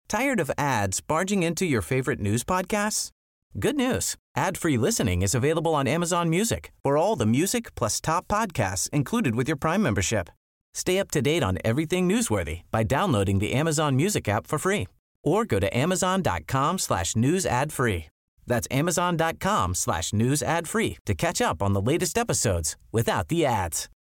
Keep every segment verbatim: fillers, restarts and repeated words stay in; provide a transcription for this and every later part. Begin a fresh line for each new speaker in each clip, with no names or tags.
Tired of ads barging into your favorite news podcasts? Good news. Ad-free listening is available on Amazon Music for all the music plus top podcasts included with your Prime membership. Stay up to date on everything newsworthy by downloading the Amazon Music app for free or go to amazon.com slash news ad free. That's amazon.com slash news ad free to catch up on the latest episodes without the ads.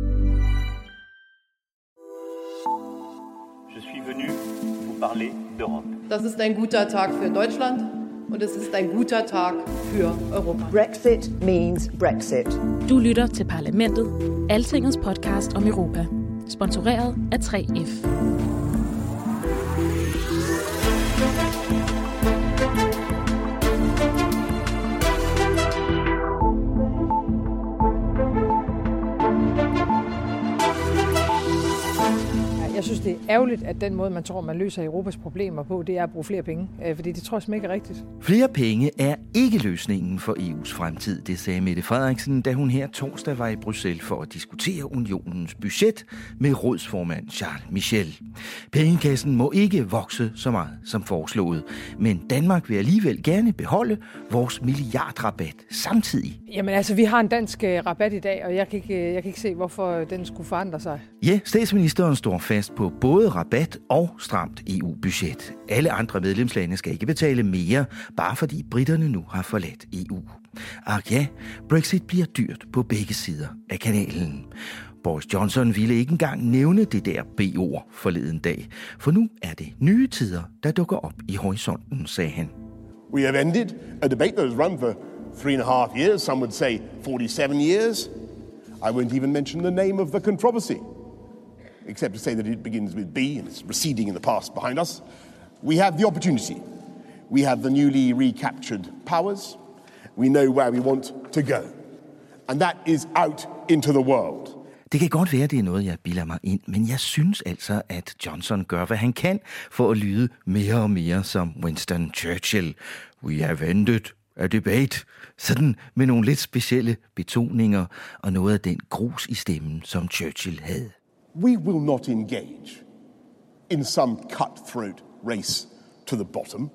Je suis venu vous parler d'Europe.
Das ist ein guter Tag für Deutschland und es ist ein guter Tag für Europa.
Brexit means Brexit.
Du lytter til Parlamentet, Altingets podcast om Europa. Sponsoreret af tre F.
Jeg synes, det er ærgerligt, at den måde, man tror, man løser Europas problemer på, det er at bruge flere penge. Fordi det tror jeg simpelthen ikke er rigtigt.
Flere penge er ikke løsningen for E U's fremtid, det sagde Mette Frederiksen, da hun her torsdag var i Bruxelles for at diskutere unionens budget med rådsformand Charles Michel. Pengekassen må ikke vokse så meget som foreslået, men Danmark vil alligevel gerne beholde vores milliardrabat samtidig.
Jamen altså, vi har en dansk rabat i dag, og jeg kan ikke, jeg kan ikke se, hvorfor den skulle forandre sig.
Ja, statsministeren står fast på både rabat og stramt E U-budget. Alle andre medlemslande skal ikke betale mere, bare fordi britterne nu har forladt E U. Og ja, Brexit bliver dyrt på begge sider af kanalen. Boris Johnson ville ikke engang nævne det der B-ord forleden dag, for nu er det nye tider, der dukker op i horisonten, sagde han.
We have ended a debate that has run for three and a half years, some would say forty-seven years. I won't even mention the name of the controversy, except to say that it begins with B and it's receding in the past behind us. We have the opportunity. We have the newly recaptured powers. We know where we want to go. And that is out into the world.
Det kan godt være, det er noget, jeg bilder mig ind, men jeg synes altså, at Johnson gør, hvad han kan for at lyde mere og mere som Winston Churchill. We have ended a debate. Sådan med nogle lidt specielle betoninger og noget af den grus i stemmen, som Churchill havde.
We will not engage in some cutthroat race to the bottom.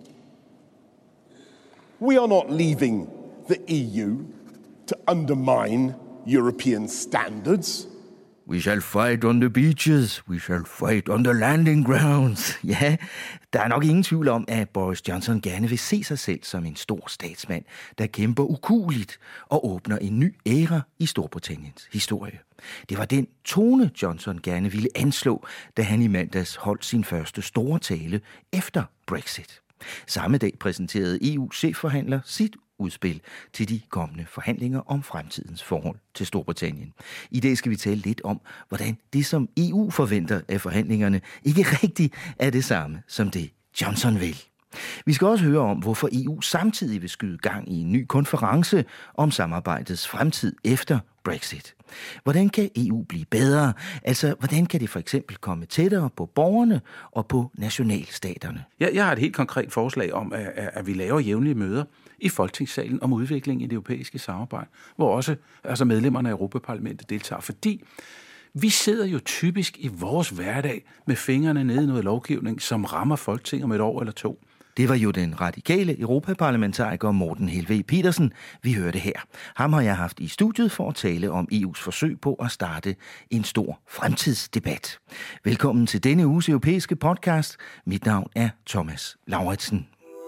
We are not leaving the E U to undermine European standards.
We shall fight on the beaches, we shall fight on the landing grounds. Ja, der er nok ingen tvivl om, at Boris Johnson gerne vil se sig selv som en stor statsmand, der kæmper ukueligt og åbner en ny æra i Storbritanniens historie. Det var den tone, Johnson gerne ville anslå, da han i mandags holdt sin første store tale efter Brexit. Samme dag præsenterede E U-chefforhandler sit udspil til de kommende forhandlinger om fremtidens forhold til Storbritannien. I dag skal vi tale lidt om, hvordan det, som E U forventer af forhandlingerne, ikke rigtig er det samme som det, Johnson vil. Vi skal også høre om, hvorfor E U samtidig vil skyde gang i en ny konference om samarbejdets fremtid efter Brexit. Hvordan kan E U blive bedre? Altså, hvordan kan det for eksempel komme tættere på borgerne og på nationalstaterne?
Jeg, jeg har et helt konkret forslag om, at, at vi laver jævnlige møder i Folketingssalen om udviklingen i det europæiske samarbejde, hvor også altså medlemmerne af Europaparlamentet deltager, fordi vi sidder jo typisk i vores hverdag med fingrene nede i noget lovgivning, som rammer Folketinget om et år eller to.
Det var jo den radikale europaparlamentariker Morten Helveg Petersen, vi hørte her. Ham har jeg haft i studiet for at tale om E U's forsøg på at starte en stor fremtidsdebat. Velkommen til denne uges europæiske podcast. Mit navn er Thomas Lauritsen.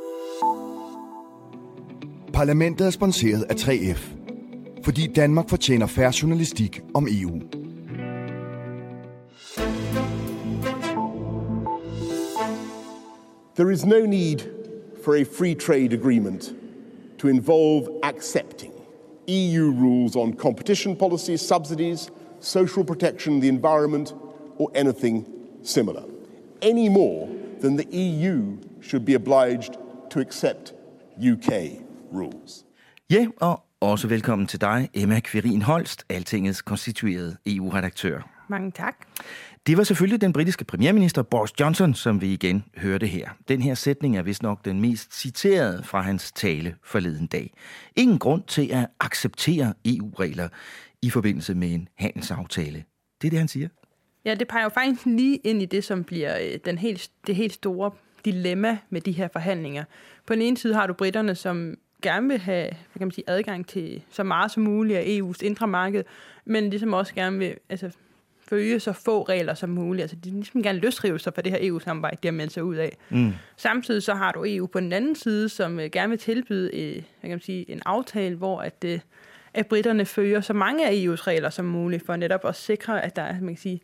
Parlamentet er sponsoreret af tre F, fordi Danmark fortjener fair journalistik om E U.
There is no need for a free trade agreement to involve accepting E U rules on competition policies, subsidies, social protection, the environment, or anything similar, any more than the E U should be obliged to accept U K rules.
Ja, og også velkommen til dig, Emma Quirin Holst, Altingets konstituerede E U-redaktør.
Mange tak.
Det var selvfølgelig den britiske premierminister Boris Johnson, som vi igen hørte her. Den her sætning er vist nok den mest citerede fra hans tale forleden dag. Ingen grund til at acceptere E U-regler i forbindelse med en handelsaftale. Det er det, han siger.
Ja, det peger jo faktisk lige ind i det, som bliver den helt, det helt store dilemma med de her forhandlinger. På den ene side har du britterne, som gerne vil have, hvad kan man sige, adgang til så meget som muligt af E U's indre marked, men ligesom også gerne vil altså, følge så få regler som muligt. Altså, de ligesom gerne løsrive sig fra det her E U-samarbejde, de har meldt sig ud af. Mm. Samtidig så har du E U på den anden side, som uh, gerne vil tilbyde uh, hvad kan man sige, en aftale, hvor at, uh, at britterne følger så mange af E U's regler som muligt, for netop at sikre, at der er, man kan sige,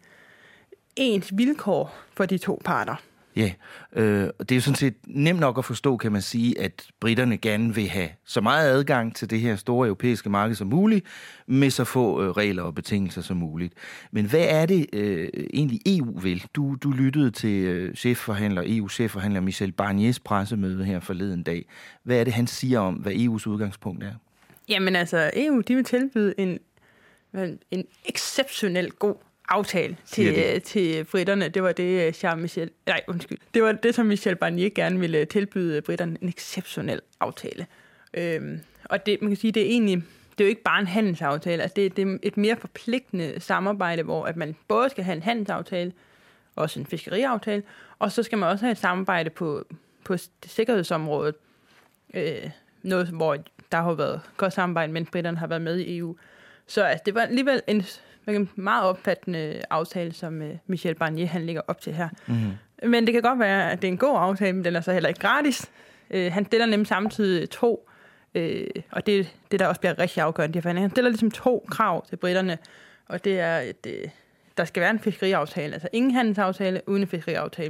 ens vilkår for de to parter.
Ja, øh, det er jo sådan set nemt nok at forstå, kan man sige, at britterne gerne vil have så meget adgang til det her store europæiske marked som muligt, med så få øh, regler og betingelser som muligt. Men hvad er det øh, egentlig E U vil? Du, du lyttede til øh, chefforhandler, E U-chefforhandler Michel Barniers pressemøde her forleden dag. Hvad er det, han siger om, hvad E U's udgangspunkt er?
Jamen altså, E U de vil tilbyde en, en exceptionelt god aftale til, til britterne. Det var det, Charles Michel, nej, undskyld. Det var det, som Michel Barnier gerne ville tilbyde britterne, en exceptionel aftale. Øhm, og det, man kan sige, det er egentlig, det er jo ikke bare en handelsaftale, altså det, det er et mere forpligtende samarbejde, hvor at man både skal have en handelsaftale, også en fiskeriaftale, og så skal man også have et samarbejde på, på sikkerhedsområdet. Øh, noget, hvor der har været godt samarbejde, mens britterne har været med i E U. Så altså, det var alligevel en en meget opfattende aftale, som Michel Barnier han ligger op til her. Mm-hmm. Men det kan godt være, at det er en god aftale, men den er så heller ikke gratis. Øh, han stiller nemlig samtidig to, øh, og det det, der også bliver rigtig afgørende. Han stiller ligesom to krav til britterne, og det er, at øh, der skal være en fiskeriaftale, altså ingen handelsaftale uden en fiskeriaftale.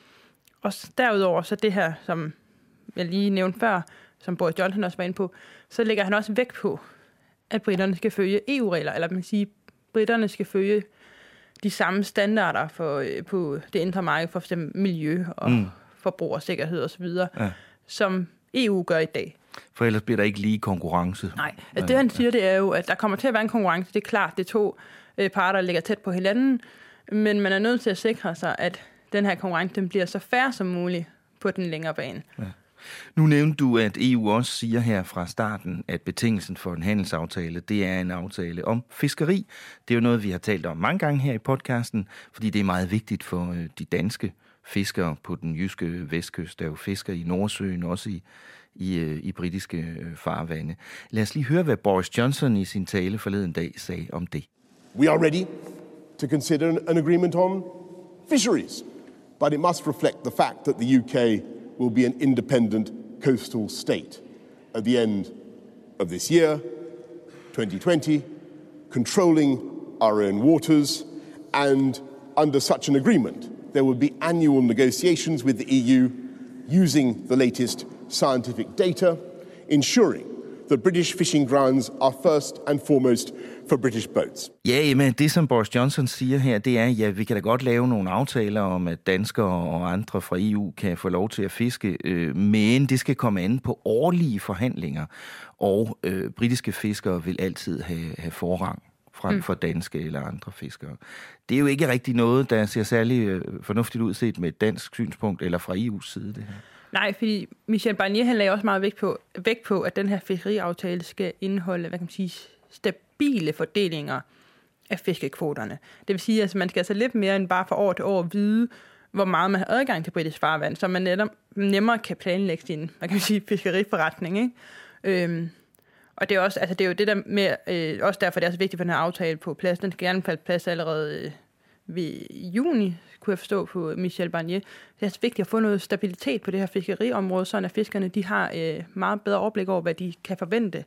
Og derudover, så det her, som jeg lige nævnte før, som Boris Johnson også var inde på, så lægger han også vægt på, at britterne skal følge E U-regler, eller man kan sige, britterne skal følge de samme standarder for, på det indre marked for eksempel miljø og mm. forbrugersikkerhed osv., ja. som E U gør i dag.
For ellers bliver der ikke lige konkurrence.
Nej, altså det han siger, det er jo, at der kommer til at være en konkurrence. Det er klart, det er to øh, parter, der ligger tæt på hinanden, men man er nødt til at sikre sig, at den her konkurrence den bliver så fair som muligt på den længere bane. Ja.
Nu nævnte du, at E U også siger her fra starten, at betingelsen for en handelsaftale, det er en aftale om fiskeri. Det er jo noget, vi har talt om mange gange her i podcasten, fordi det er meget vigtigt for de danske fiskere på den jyske vestkyst, der jo fisker i Nordsøen, også i, i, i britiske farvande. Lad os lige høre, hvad Boris Johnson i sin tale forleden dag sagde om det.
We are ready to consider an agreement on fisheries, but it must reflect the fact that the U K will be an independent coastal state at the end of this year, twenty twenty, controlling our own waters, and under such an agreement, there will be annual negotiations with the E U using the latest scientific data, ensuring that British fishing grounds are first and foremost for British boats.
Ja, men det som Boris Johnson siger her, det er, ja, vi kan da godt lave nogle aftaler om, at danskere og andre fra E U kan få lov til at fiske, øh, men det skal komme an på årlige forhandlinger, og øh, britiske fiskere vil altid have, have forrang frem mm. for danske eller andre fiskere. Det er jo ikke rigtig noget, der ser særlig øh, fornuftigt ud set med et dansk synspunkt, eller fra E U's side, det her.
Nej, fordi Michel Barnier han lagde også meget vægt på, vægt på, at den her fiskeriaftale skal indeholde, hvad kan man sige, stabile fordelinger af fiskekvoterne. Det vil sige, at altså, man skal altså lidt mere end bare fra år til år vide, hvor meget man har adgang til britisk farvand, så man netop nemmere kan planlægge sin, hvad kan man sige, fiskeriforretning, ikke? Øhm, og det er også, altså det er jo det der med, øh, også derfor det er så vigtigt for den her aftale på plads. Den skal gerne falde plads allerede øh, ved juni, kunne jeg forstå på Michel Barnier. Det er altså vigtigt at få noget stabilitet på det her fiskeriområde, så at fiskerne de har øh, meget bedre overblik over, hvad de kan forvente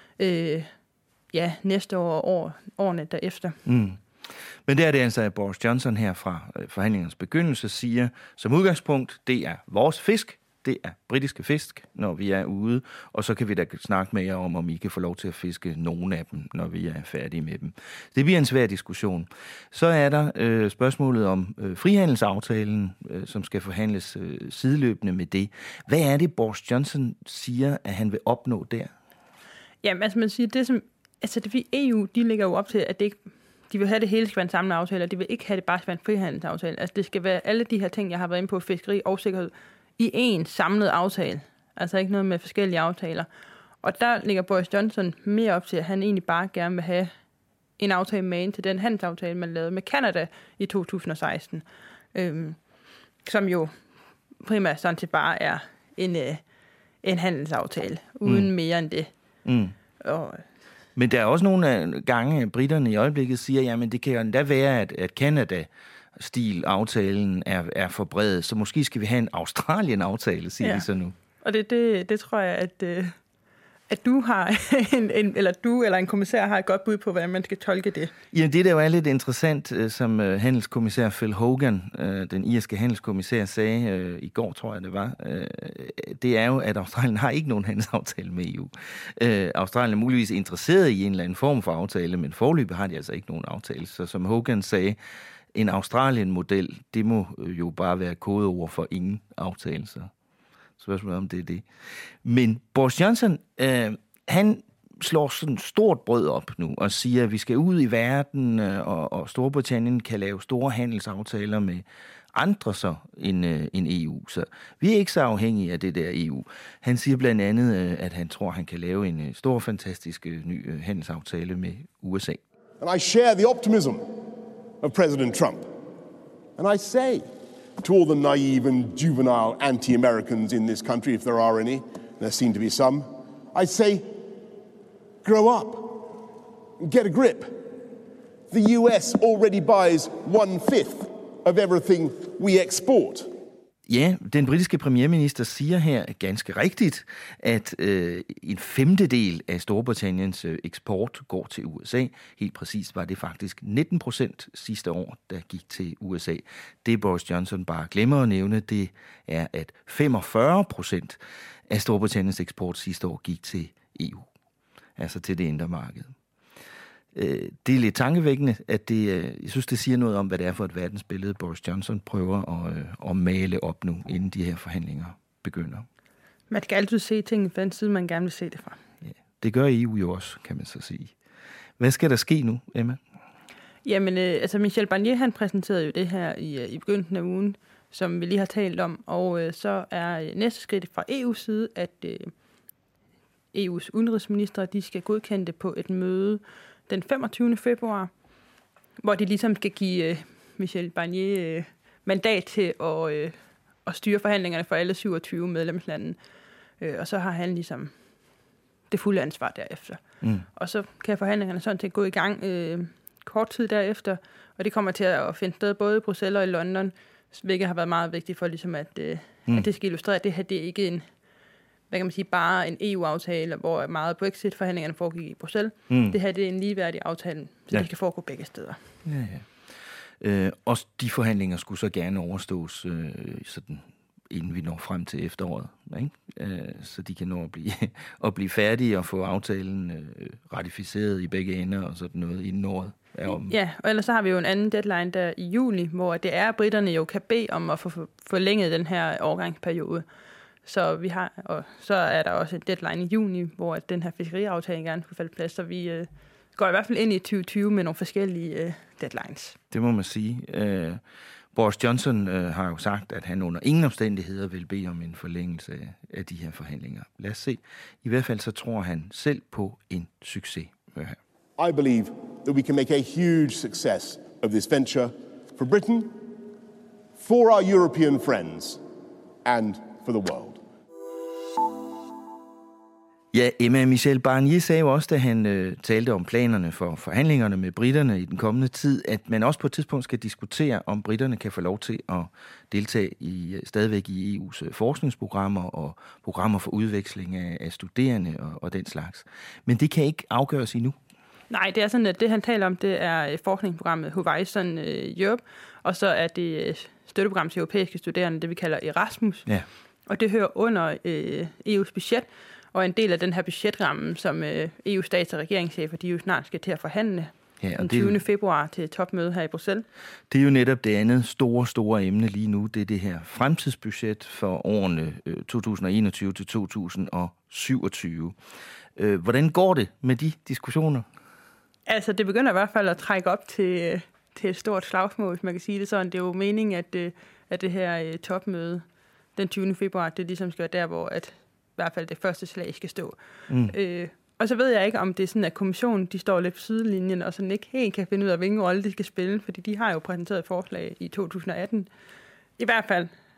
øh, ja, næste år og år, årene derefter. Mm.
Men det er det altså, at Boris Johnson her fra forhandlingernes begyndelse siger, som udgangspunkt, det er vores fisk, det er britiske fisk, når vi er ude, og så kan vi da snakke med jer om, om I kan få lov til at fiske nogle af dem, når vi er færdige med dem. Det bliver en svær diskussion. Så er der øh, spørgsmålet om øh, frihandelsaftalen, øh, som skal forhandles øh, sideløbende med det. Hvad er det, Boris Johnson siger, at han vil opnå der?
Jamen, altså man siger, det som, altså det E U, de ligger jo op til, at det ikke, de vil have det hele skal være en samlet aftale, og de vil ikke have det bare skal være en frihandelsaftale. Altså det skal være alle de her ting, jeg har været inde på, fiskeri og sikkerhed, i en samlet aftale. Altså ikke noget med forskellige aftaler. Og der ligger Boris Johnson mere op til, at han egentlig bare gerne vil have en aftale med ind til den handelsaftale, man lavede med Canada i to tusind og seksten. Øhm, som jo primært sådan set bare er en, øh, en handelsaftale, uden mm. mere end det.
Mm.
Og,
Men der er også nogle gange, at britterne i øjeblikket siger, jamen det kan jo endda være, at, at Canada-stil-aftalen er, er for bred, så måske skal vi have en Australien-aftale, siger ja. de så nu.
Og det, det, det tror jeg, at, at du har en, en, eller du eller en kommissær har et godt bud på, hvordan man skal tolke det.
Ja, det der jo er lidt interessant, som handelskommissær Phil Hogan, den irske handelskommissær, sagde i går, tror jeg det var, det er jo, at Australien har ikke nogen handelsaftale med E U. Australien er muligvis interesseret i en eller anden form for aftale, men foreløbig har de altså ikke nogen aftale. Så som Hogan sagde, en Australien-model, det må jo bare være kodeord for ingen aftale, så spørgsmålet om det er det. Men Boris Johnson, øh, han slår sådan stort brød op nu og siger, at vi skal ud i verden, øh, og, og Storbritannien kan lave store handelsaftaler med andre så end, øh, end E U. Så vi er ikke så afhængige af det der E U. Han siger blandt andet, øh, at han tror, han kan lave en øh, stor, fantastisk øh, ny øh, handelsaftale med U S A.
And I share the optimism of President Trump. And I say to all the naive and juvenile anti-Americans in this country, if there are any, there seem to be some, I say, grow up, get a grip. The U S already buys one-fifth of everything we export.
Ja, den britiske premierminister siger her ganske rigtigt, at øh, en femtedel af Storbritanniens øh, eksport går til U S A. Helt præcist var det faktisk nitten procent sidste år, der gik til U S A. Det Boris Johnson bare glemmer at nævne, det er, at femogfyrre procent af Storbritanniens eksport sidste år gik til E U. Altså til det indre marked. Det er lidt tankevækkende, at det, jeg synes, det siger noget om, hvad det er for et verdensbillede, Boris Johnson prøver at, at male op nu, inden de her forhandlinger begynder.
Man skal altid se tingene fra den side, man gerne vil se det fra.
Ja, det gør E U jo også, kan man så sige. Hvad skal der ske nu, Emma?
Jamen, øh, altså Michel Barnier, han præsenterede jo det her i, i begyndelsen af ugen, som vi lige har talt om, og øh, så er næste skridt fra E U's side, at øh, E U's udenrigsministre, de skal godkende det på et møde den femogtyvende februar, hvor de ligesom skal give øh, Michel Barnier øh, mandat til at, øh, at styre forhandlingerne for alle syvogtyve medlemslande. Øh, og så har han ligesom det fulde ansvar derefter. Mm. Og så kan forhandlingerne sådan til gå i gang øh, kort tid derefter, og det kommer til at finde sted både i Bruxelles og i London, hvilket har været meget vigtigt for ligesom at, øh, mm. at det skal illustrere, at det her det er ikke en hvad kan man sige, bare en E U-aftale, hvor meget Brexit-forhandlingerne foregik i Bruxelles. Mm. Det her det er en ligeværdig aftale, så ja. det kan foregå begge steder.
Ja, ja. Øh, og de forhandlinger skulle så gerne overstås, øh, sådan, inden vi når frem til efteråret, ikke? Øh, så de kan nå at blive, at blive færdige og få aftalen øh, ratificeret i begge ender og sådan noget inden året er om.
Ja, og ellers så har vi jo en anden deadline der i juli, hvor det er, at britterne jo kan bede om at få forlænget den her overgangsperiode. Så vi har, og så er der også et deadline i juni, hvor den her fiskeriaftale gerne skulle falde plads, så vi øh, går i hvert fald ind i tyve tyve med nogle forskellige øh, deadlines.
Det må man sige. Uh, Boris Johnson uh, har jo sagt, at han under ingen omstændigheder vil bede om en forlængelse af, af de her forhandlinger. Lad os se. I hvert fald så tror han selv på en succes.
I believe that we can make a huge success of this venture for Britain, for our European friends, and for the world.
Ja, Emma Michel Barnier sagde jo også, da han øh, talte om planerne for forhandlingerne med britterne i den kommende tid, at man også på et tidspunkt skal diskutere, om britterne kan få lov til at deltage i, stadigvæk i E U's forskningsprogrammer og programmer for udveksling af, af studerende og, og den slags. Men det kan ikke afgøres endnu.
Nej, det er sådan, at det han taler om, det er forskningsprogrammet Horizon Europe, og så er det støtteprogram til europæiske studerende, det vi kalder Erasmus. Ja. Og det hører under øh, E U's budget, og en del af den her budgetramme, som øh, E U's stats- og regeringschefer, de jo snart skal til at forhandle ja, den tyvende februar til topmøde her i Bruxelles.
Det er jo netop det andet store, store emne lige nu, det er det her fremtidsbudget for årene øh, to tusind og enogtyve til to tusind og syvogtyve. Øh, hvordan går det med de diskussioner?
Altså, det begynder i hvert fald at trække op til, til et stort slagsmål, hvis man kan sige det sådan. Det er jo meningen, at, at det her topmøde den tyvende februar, det ligesom skal være der, hvor at, i hvert fald det første slag skal stå. Mm. Øh, og så ved jeg ikke, om det er sådan, at kommissionen de står lidt på sidelinjen, og sådan ikke helt kan finde ud af, hvilken rolle de skal spille, fordi de har jo præsenteret et forslag i to tusind og atten. I hvert fald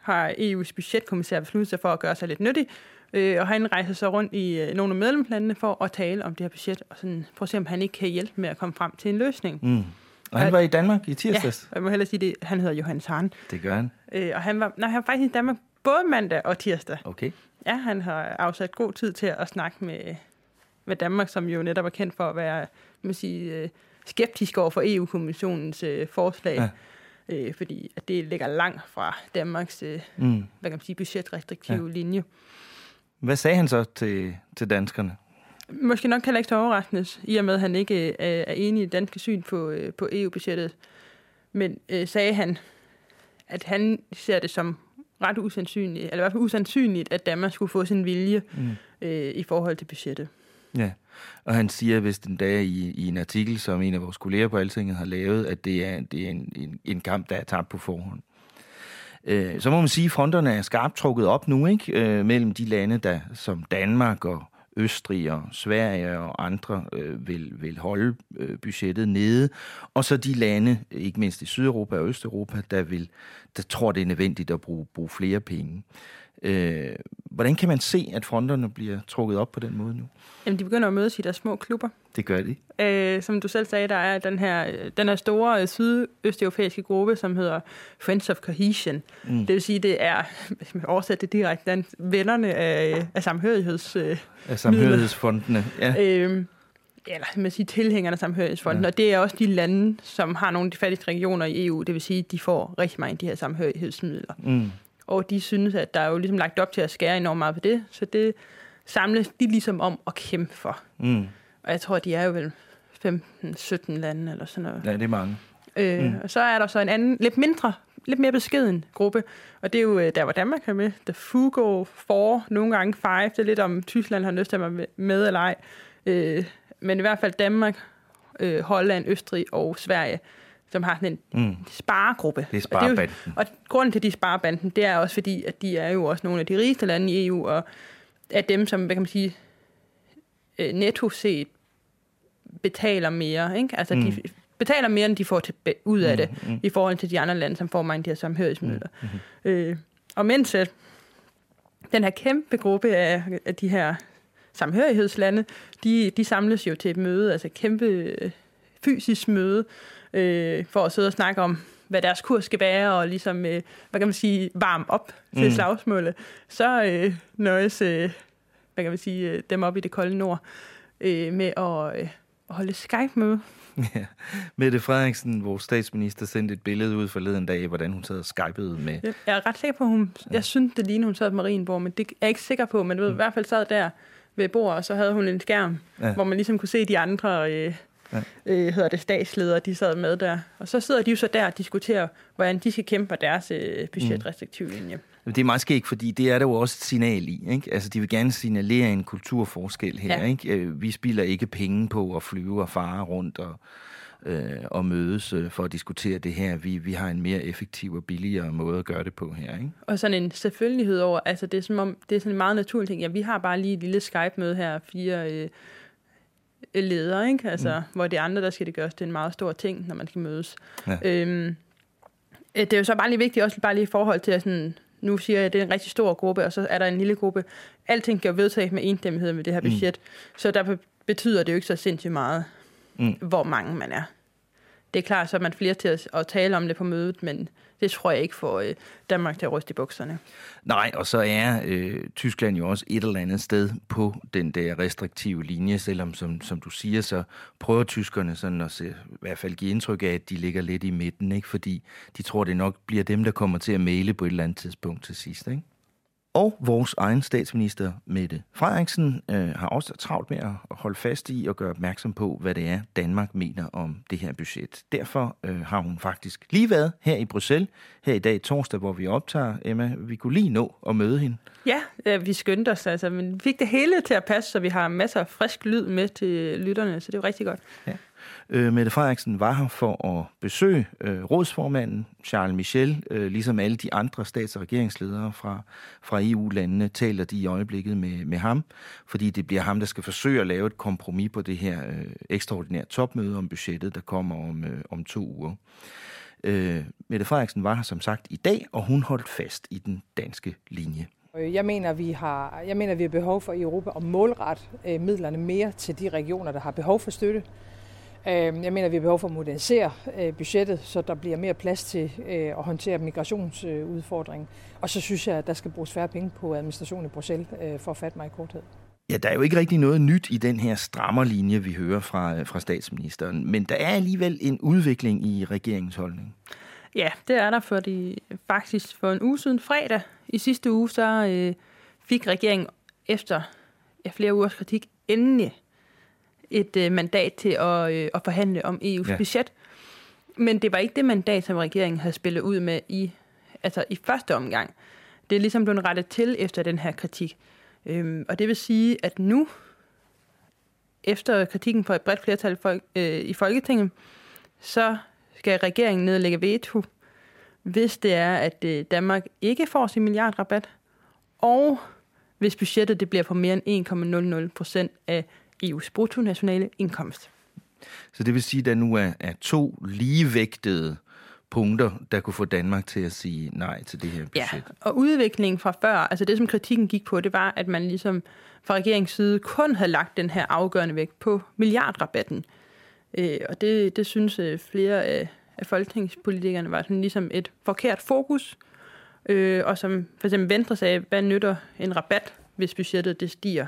har E U's budgetkommissær besluttet sig for at gøre sig lidt nyttig, øh, og han rejser så rundt i øh, nogle af medlemslandene for at tale om det her budget, og sådan, prøve at se, om han ikke kan hjælpe med at komme frem til en løsning.
Mm. Og han var i Danmark i tirsdags?
Ja, jeg må hellere sige det. Han hedder Johannes Hahn.
Det gør han.
Øh, og han var, nej, han var faktisk i Danmark både mandag og tirsdag.
Okay.
Ja, han har afsat god tid til at snakke med, med Danmark, som jo netop er kendt for at være man sige, skeptisk over for E U-kommissionens øh, forslag. Ja. Øh, fordi at det ligger langt fra Danmarks øh, mm. hvad kan man sige, budgetrestriktive ja. linje.
Hvad sagde han så til, til danskerne?
Måske nok heller ikke så overraskende, i og med, at han ikke øh, er enig i det danske syn på, øh, på E U-budgettet. Men øh, sagde han, at han ser det som ret usandsynligt, eller i hvert fald usandsynligt, at Danmark skulle få sin vilje mm. øh, i forhold til budgettet. Ja,
og han siger vist en dag i, i en artikel, som en af vores kolleger på Altinget har lavet, at det er, det er en, en, en kamp, der er tabt på forhånd. Øh, så må man sige, at fronterne er skarpt trukket op nu, ikke? Øh, mellem de lande, der som Danmark og Østrig og Sverige og andre øh, vil, vil holde øh, budgettet nede, og så de lande, ikke mindst i Sydeuropa og Østeuropa, der, vil, der tror, det er nødvendigt at bruge, bruge flere penge. Øh, hvordan kan man se, at fronterne bliver trukket op på den måde nu?
Jamen, de begynder at mødes i deres små klubber.
Det gør de.
Øh, som du selv sagde, der er den her, den her store sydøsteuropæiske gruppe, som hedder Friends of Cohesion. Mm. Det vil sige, det er, hvis man oversætter det direkte, den, vennerne af, af samhørighedsmidler. Øh,
af samhørighedsfondene, ja.
Øh, eller man siger tilhængerne af samhørighedsfonden. Ja. Og det er også de lande, som har nogle af de fattigste regioner i E U. Det vil sige, de får rigtig mange af de her samhørighedsmidler. Mm. Og de synes, at der er jo ligesom lagt op til at skære enormt meget på det. Så det samles de ligesom om at kæmpe for. Mm. Og jeg tror, de er jo vel femten sytten lande eller sådan noget.
Ja, det er mange.
Øh, mm. Og så er der så en anden, lidt mindre, lidt mere beskeden gruppe. Og det er jo der, hvor Danmark er med. The Fugo fire, nogle gange fem. Det er lidt om Tyskland har lyst til at være med eller ej. Øh, men i hvert fald Danmark, øh, Holland, Østrig og Sverige, som har sådan en mm. sparegruppe.
Det er sparebanden.
Og, og grunden til de sparebanden, det er også fordi, at de er jo også nogle af de rigeste lande i E U, og er dem, som, hvad kan man sige, netto set betaler mere. Ikke? Altså, mm. de betaler mere, end de får til, ud af det, mm. i forhold til de andre lande, som får mange af de her samhørighedsmidler. Mm. Øh, og mens at den her kæmpe gruppe af, af de her samhørighedslande, de, de samles jo til et møde, altså et kæmpe fysisk møde, øh, for at sidde og snakke om, hvad deres kurs skal være, og ligesom, øh, hvad kan man sige, varme op til mm. slagsmålet. Så øh, nøjes, øh, hvad kan man sige, dem op i det kolde nord, øh, med at, øh, at holde Skype-møde.
Ja. Mette Frederiksen, vores statsminister, sendte et billede ud forleden dag, hvordan hun sad og skypede med...
Jeg er ret sikker på, hun, jeg synes, det lignede, hun sad på Marienborg, men det er jeg ikke sikker på, men du ved, mm. i hvert fald sad der ved bordet, og så havde hun en skærm, ja. hvor man ligesom kunne se de andre... Øh, Ja. Øh, hedder det statsledere, de sad med der. Og så sidder de jo så der og diskuterer, hvordan de skal kæmpe deres øh, budgetrestriktive linje.
Det er meget skægt, fordi det er der jo også et signal i. Ikke? Altså, de vil gerne signalere en kulturforskel her. Ja. Ikke? Vi spilder ikke penge på at flyve og fare rundt og, øh, og mødes øh, for at diskutere det her. Vi, vi har en mere effektiv og billigere måde at gøre det på her. Ikke?
Og sådan en selvfølgelighed over, altså det er, som om, det er sådan en meget naturlig ting. Ja, vi har bare lige et lille Skype-møde her, fire... Øh, ledere, ikke? Altså, mm. hvor de andre, der skal det gøres til en meget stor ting, når man skal mødes. Ja. Øhm, det er jo så bare lige vigtigt, også bare lige i forhold til, at sådan, nu siger jeg, at det er en rigtig stor gruppe, og så er der en lille gruppe. Alting kan jo vedtages med enstemmighed med det her budget, mm. så der betyder det jo ikke så sindssygt meget, mm. hvor mange man er. Det er klart, så er man flere til at, at tale om det på mødet, men det tror jeg ikke får øh, Danmark til at ryste i bukserne.
Nej, og så er øh, Tyskland jo også et eller andet sted på den der restriktive linje, selvom som, som du siger, så prøver tyskerne sådan at se, i hvert fald give indtryk af, at de ligger lidt i midten, ikke? Fordi de tror, det nok bliver dem, der kommer til at mæle på et eller andet tidspunkt til sidst, ikke? Og vores egen statsminister, Mette Frederiksen, øh, har også travlt med at holde fast i og gøre opmærksom på, hvad det er, Danmark mener om det her budget. Derfor øh, har hun faktisk lige været her i Bruxelles, her i dag torsdag, hvor vi optager. Emma, vi kunne lige nå at møde hende.
Ja, vi skyndte os, altså, men vi fik det hele til at passe, så vi har masser af frisk lyd med til lytterne, så det er jo rigtig godt.
Ja. Øh, Mette Frederiksen var her for at besøge øh, rådsformanden Charles Michel. Øh, ligesom alle de andre stats- og regeringsledere fra, fra E U-landene taler de i øjeblikket med, med ham, fordi det bliver ham, der skal forsøge at lave et kompromis på det her øh, ekstraordinære topmøde om budgettet, der kommer om, øh, om to uger. Øh, Mette Frederiksen var her som sagt i dag, og hun holdt fast i den danske linje.
Jeg mener, vi har, jeg mener, vi har behov for i Europa at målrette øh, midlerne mere til de regioner, der har behov for støtte. Øh, jeg mener, vi har behov for at modernisere øh, budgettet, så der bliver mere plads til øh, at håndtere migrationsudfordringen. Og så synes jeg, at der skal bruges færre penge på administration i Bruxelles, øh, for at fatte mig i korthed.
Ja, der er jo ikke rigtig noget nyt i den her strammerlinje, vi hører fra, fra statsministeren, men der er alligevel en udvikling i regeringens holdning.
Ja, det er der, fordi faktisk for en uge siden fredag i sidste uge, så øh, fik regeringen efter ja, flere ugers kritik endelig et øh, mandat til at, øh, at forhandle om E U's ja. budget. Men det var ikke det mandat, som regeringen havde spillet ud med i, altså i første omgang. Det er ligesom blevet rettet til efter den her kritik. Øhm, og det vil sige, at nu, efter kritikken fra et bredt flertal folk, øh, i Folketinget, så skal regeringen nedlægge veto, hvis det er, at øh, Danmark ikke får sin milliardrabat, og hvis budgettet det bliver på mere end en komma nul nul procent af E U's bruttonationale indkomst.
Så det vil sige, at der nu er, er to ligevægtede punkter, der kunne få Danmark til at sige nej til det her budget.
Ja, og udviklingen fra før, altså det som kritikken gik på, det var, at man ligesom fra regeringens side kun havde lagt den her afgørende vægt på milliardrabatten. Øh, og det, det synes flere af, af folketingspolitikerne var sådan ligesom et forkert fokus. Øh, og som for eksempel Venstre sagde, hvad nytter en rabat, hvis budgettet det stiger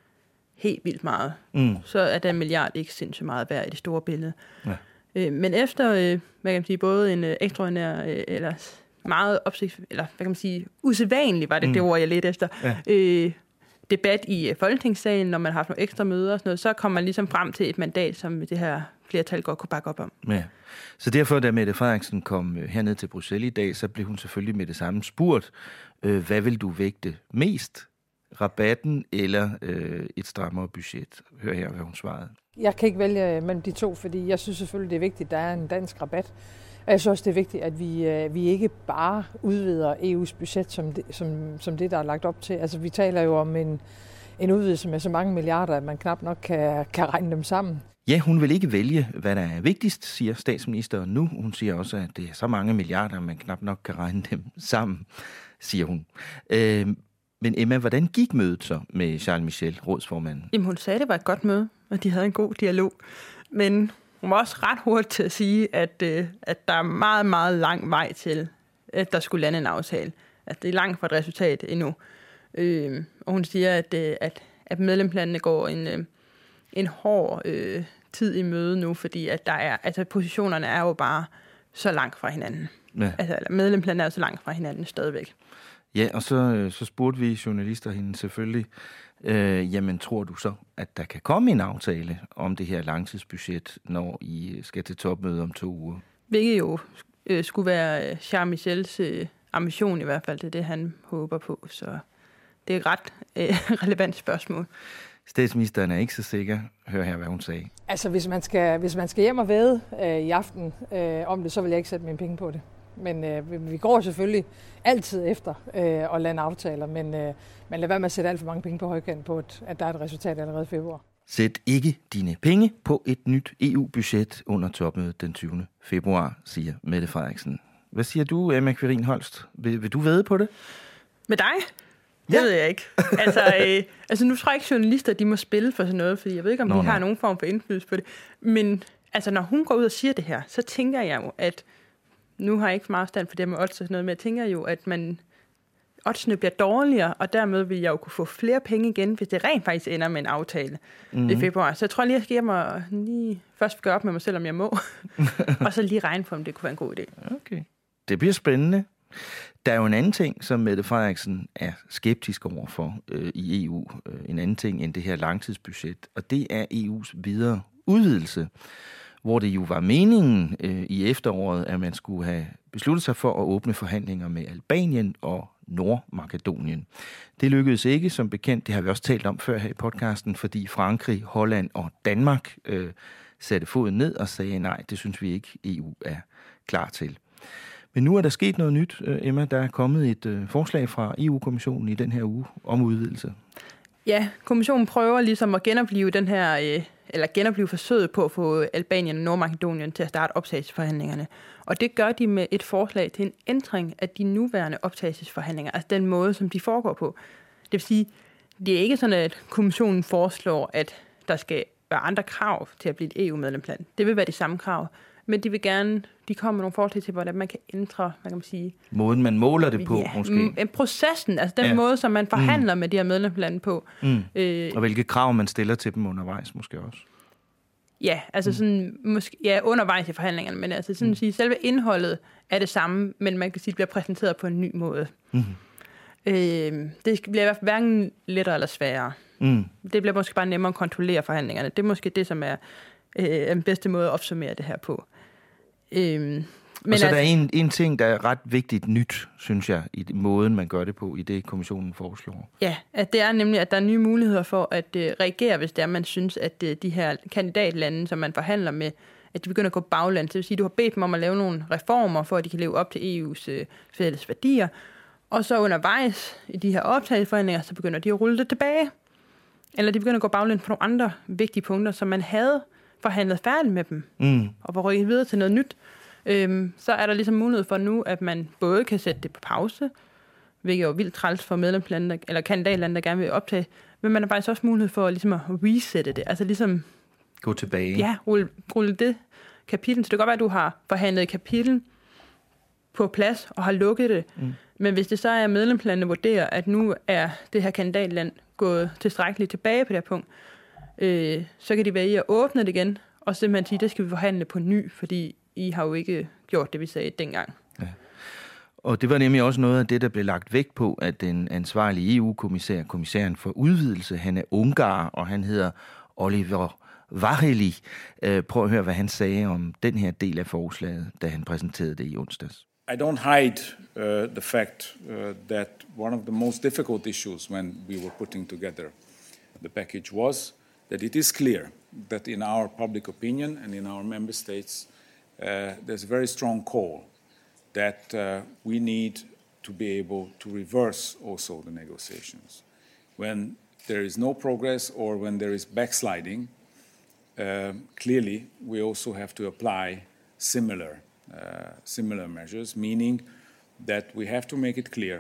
helt vildt meget? Mm. Så er den milliard ikke sindssygt meget værd i det store billede. Ja. Men efter, hvad kan man sige, både en ekstraordinær eller meget opsigt, eller hvad kan man sige, usædvanlig var det mm. det ord, jeg ledte efter, ja. øh, debat i Folketingssalen, når man har haft nogle ekstra møder og sådan noget, så kommer man ligesom frem til et mandat, som det her flertal godt kunne bakke op om.
Ja. Så derfor, da Mette Frederiksen kom herned til Bruxelles i dag, så blev hun selvfølgelig med det samme spurgt, øh, hvad vil du vægte mest? Rabatten eller øh, et strammere budget? Hør her, hvad hun svarede.
Jeg kan ikke vælge mellem de to, fordi jeg synes selvfølgelig, det er vigtigt, at der er en dansk rabat. Og jeg synes også, det er vigtigt, at vi, øh, vi ikke bare udvider E U's budget som det, som, som det, der er lagt op til. Altså, vi taler jo om en, en udvidelse med så mange milliarder, at man knap nok kan, kan regne dem sammen.
Ja, hun vil ikke vælge, hvad der er vigtigst, siger statsministeren nu. Hun siger også, at det er så mange milliarder, at man knap nok kan regne dem sammen, siger hun. Øh, Men Emma, hvordan gik mødet så med Charles Michel, rådsformanden?
Jamen, hun sagde, det var et godt møde, og de havde en god dialog. Men hun var også ret hurtigt til at sige, at, at der er meget, meget lang vej til, at der skulle lande en aftale. At det er langt fra et resultat endnu. Øh, og hun siger, at, at, at medlemslandene går en, en hård øh, tid i møde nu, fordi at der er, altså positionerne er jo bare så langt fra hinanden. Ja. Altså, medlemslandene er jo så langt fra hinanden stadigvæk.
Ja, og så, så spurgte vi journalister hende selvfølgelig, øh, jamen tror du så, at der kan komme en aftale om det her langtidsbudget, når I skal til topmøde om to uger?
Hvilket jo øh, skulle være Charles Michels øh, ambition i hvert fald, det er det, han håber på, så det er et ret øh, relevant spørgsmål.
Statsministeren er ikke så sikker. Hør her, hvad hun sagde.
Altså, hvis man skal, hvis man skal hjem og væde øh, i aften øh, om det, så vil jeg ikke sætte mine penge på det. Men øh, vi går selvfølgelig altid efter øh, at lande aftaler, men, øh, men lad være med at sætte alt for mange penge på højkant på, at, at der er et resultat allerede i februar.
Sæt ikke dine penge på et nyt E U-budget under topmødet den tyvende februar, siger Mette Frederiksen. Hvad siger du, Emma Quirin Holst? Vil, vil du vædde på det?
Med dig? Det ja. ved jeg ikke. Altså, øh, altså, nu tror jeg ikke, journalister de må spille for sådan noget, fordi jeg ved ikke, om Nå, de har nogen form for indflydelse på det. Men altså, når hun går ud og siger det her, så tænker jeg jo, at nu har jeg ikke for meget stand for det med odds og sådan noget, men jeg tænker jo, at man oddsene bliver dårligere, og dermed vil jeg jo kunne få flere penge igen, hvis det rent faktisk ender med en aftale mm-hmm. i februar. Så jeg tror lige, jeg skal hjem og lige først gøre op med mig selv, om jeg må, og så lige regne på, om det kunne være en god idé.
Okay. Det bliver spændende. Der er jo en anden ting, som Mette Frederiksen er skeptisk overfor øh, i E U. Øh, en anden ting end det her langtidsbudget, og det er E U's videre udvidelse, hvor det jo var meningen øh, i efteråret, at man skulle have besluttet sig for at åbne forhandlinger med Albanien og Nordmakedonien. Det lykkedes ikke, som bekendt. Det har vi også talt om før her i podcasten, fordi Frankrig, Holland og Danmark øh, satte foden ned og sagde, nej, det synes vi ikke, E U er klar til. Men nu er der sket noget nyt, Emma. Der er kommet et øh, forslag fra E U-kommissionen i den her uge om udvidelse.
Ja, kommissionen prøver ligesom at genopleve den her øh, eller genopleve forsøget på at få Albanien og Nordmakedonien til at starte optagelsesforhandlingerne. Og det gør de med et forslag til en ændring af de nuværende optagelsesforhandlinger, altså den måde, som de foregår på. Det vil sige, det er ikke sådan, at kommissionen foreslår, at der skal være andre krav til at blive et E U-medlemsland. Det vil være de samme krav, men de vil gerne, de kommer med nogle forslag til, hvordan man kan ændre, hvad kan man sige...
Måden, man måler det på,
ja,
måske.
M- processen, altså den
ja.
måde, som man forhandler
mm.
med de her medlemslande på.
Mm.
Øh,
og hvilke krav, man stiller til dem undervejs, måske også.
Ja, altså mm. sådan, måske, ja, undervejs i forhandlingerne, men altså sådan mm. at sige, selve indholdet er det samme, men man kan sige, det bliver præsenteret på en ny måde. Mm. Øh, det bliver i hvert fald hverken lettere eller sværere. Mm. Det bliver måske bare nemmere at kontrollere forhandlingerne. Det er måske det, som er øh, den bedste måde at opsummere det her på. Øh, men
og så
altså,
der er en, en ting, der er ret vigtigt nyt, synes jeg, i måden, man gør det på, i det, kommissionen foreslår.
Ja, at det er nemlig, at der er nye muligheder for at øh, reagere, hvis det er, man synes, at øh, de her kandidatlande, som man forhandler med, at de begynder at gå bagland. Det vil sige, at du har bedt dem om at lave nogle reformer, for at de kan leve op til E U's øh, fælles værdier. Og så undervejs i de her optagelsesforhandlinger, så begynder de at rulle det tilbage. Eller de begynder at gå baglæn på nogle andre vigtige punkter, som man havde forhandlet færdigt med dem, mm. og var rykket videre til noget nyt. Øhm, så er der ligesom mulighed for nu, at man både kan sætte det på pause, hvilket er jo vildt træls for medlemslande, eller kandidatlande, der gerne vil optage, men man har faktisk også mulighed for ligesom at resette det, altså ligesom...
Gå tilbage.
Ja, rulle, rulle det kapitel. Så det kan godt være, at du har forhandlet et kapitel på plads og har lukket det, mm. men hvis det så er, at medlemslandene vurderer, at nu er det her kandidatland gået tilstrækkeligt tilbage på det her punkt, øh, så kan de vælge at åbne det igen, og simpelthen sige, det skal vi forhandle på ny, fordi I har jo ikke gjort det, vi sagde dengang. Ja.
Og det var nemlig også noget af det, der blev lagt vægt på, at den ansvarlige E U-kommissær, kommissæren for udvidelse, han er ungar, og han hedder Oliver Várhelyi. Prøv at høre, hvad han sagde om den her del af forslaget, da han præsenterede det i onsdags.
I don't hide uh, the fact uh, that one of the most difficult issues when we were putting together the package was that it is clear that in our public opinion and in our member states, uh, there's a very strong call that uh, we need to be able to reverse also the negotiations. When there is no progress or when there is backsliding, uh, clearly we also have to apply similar Uh, similar measures, meaning that we have to make it clear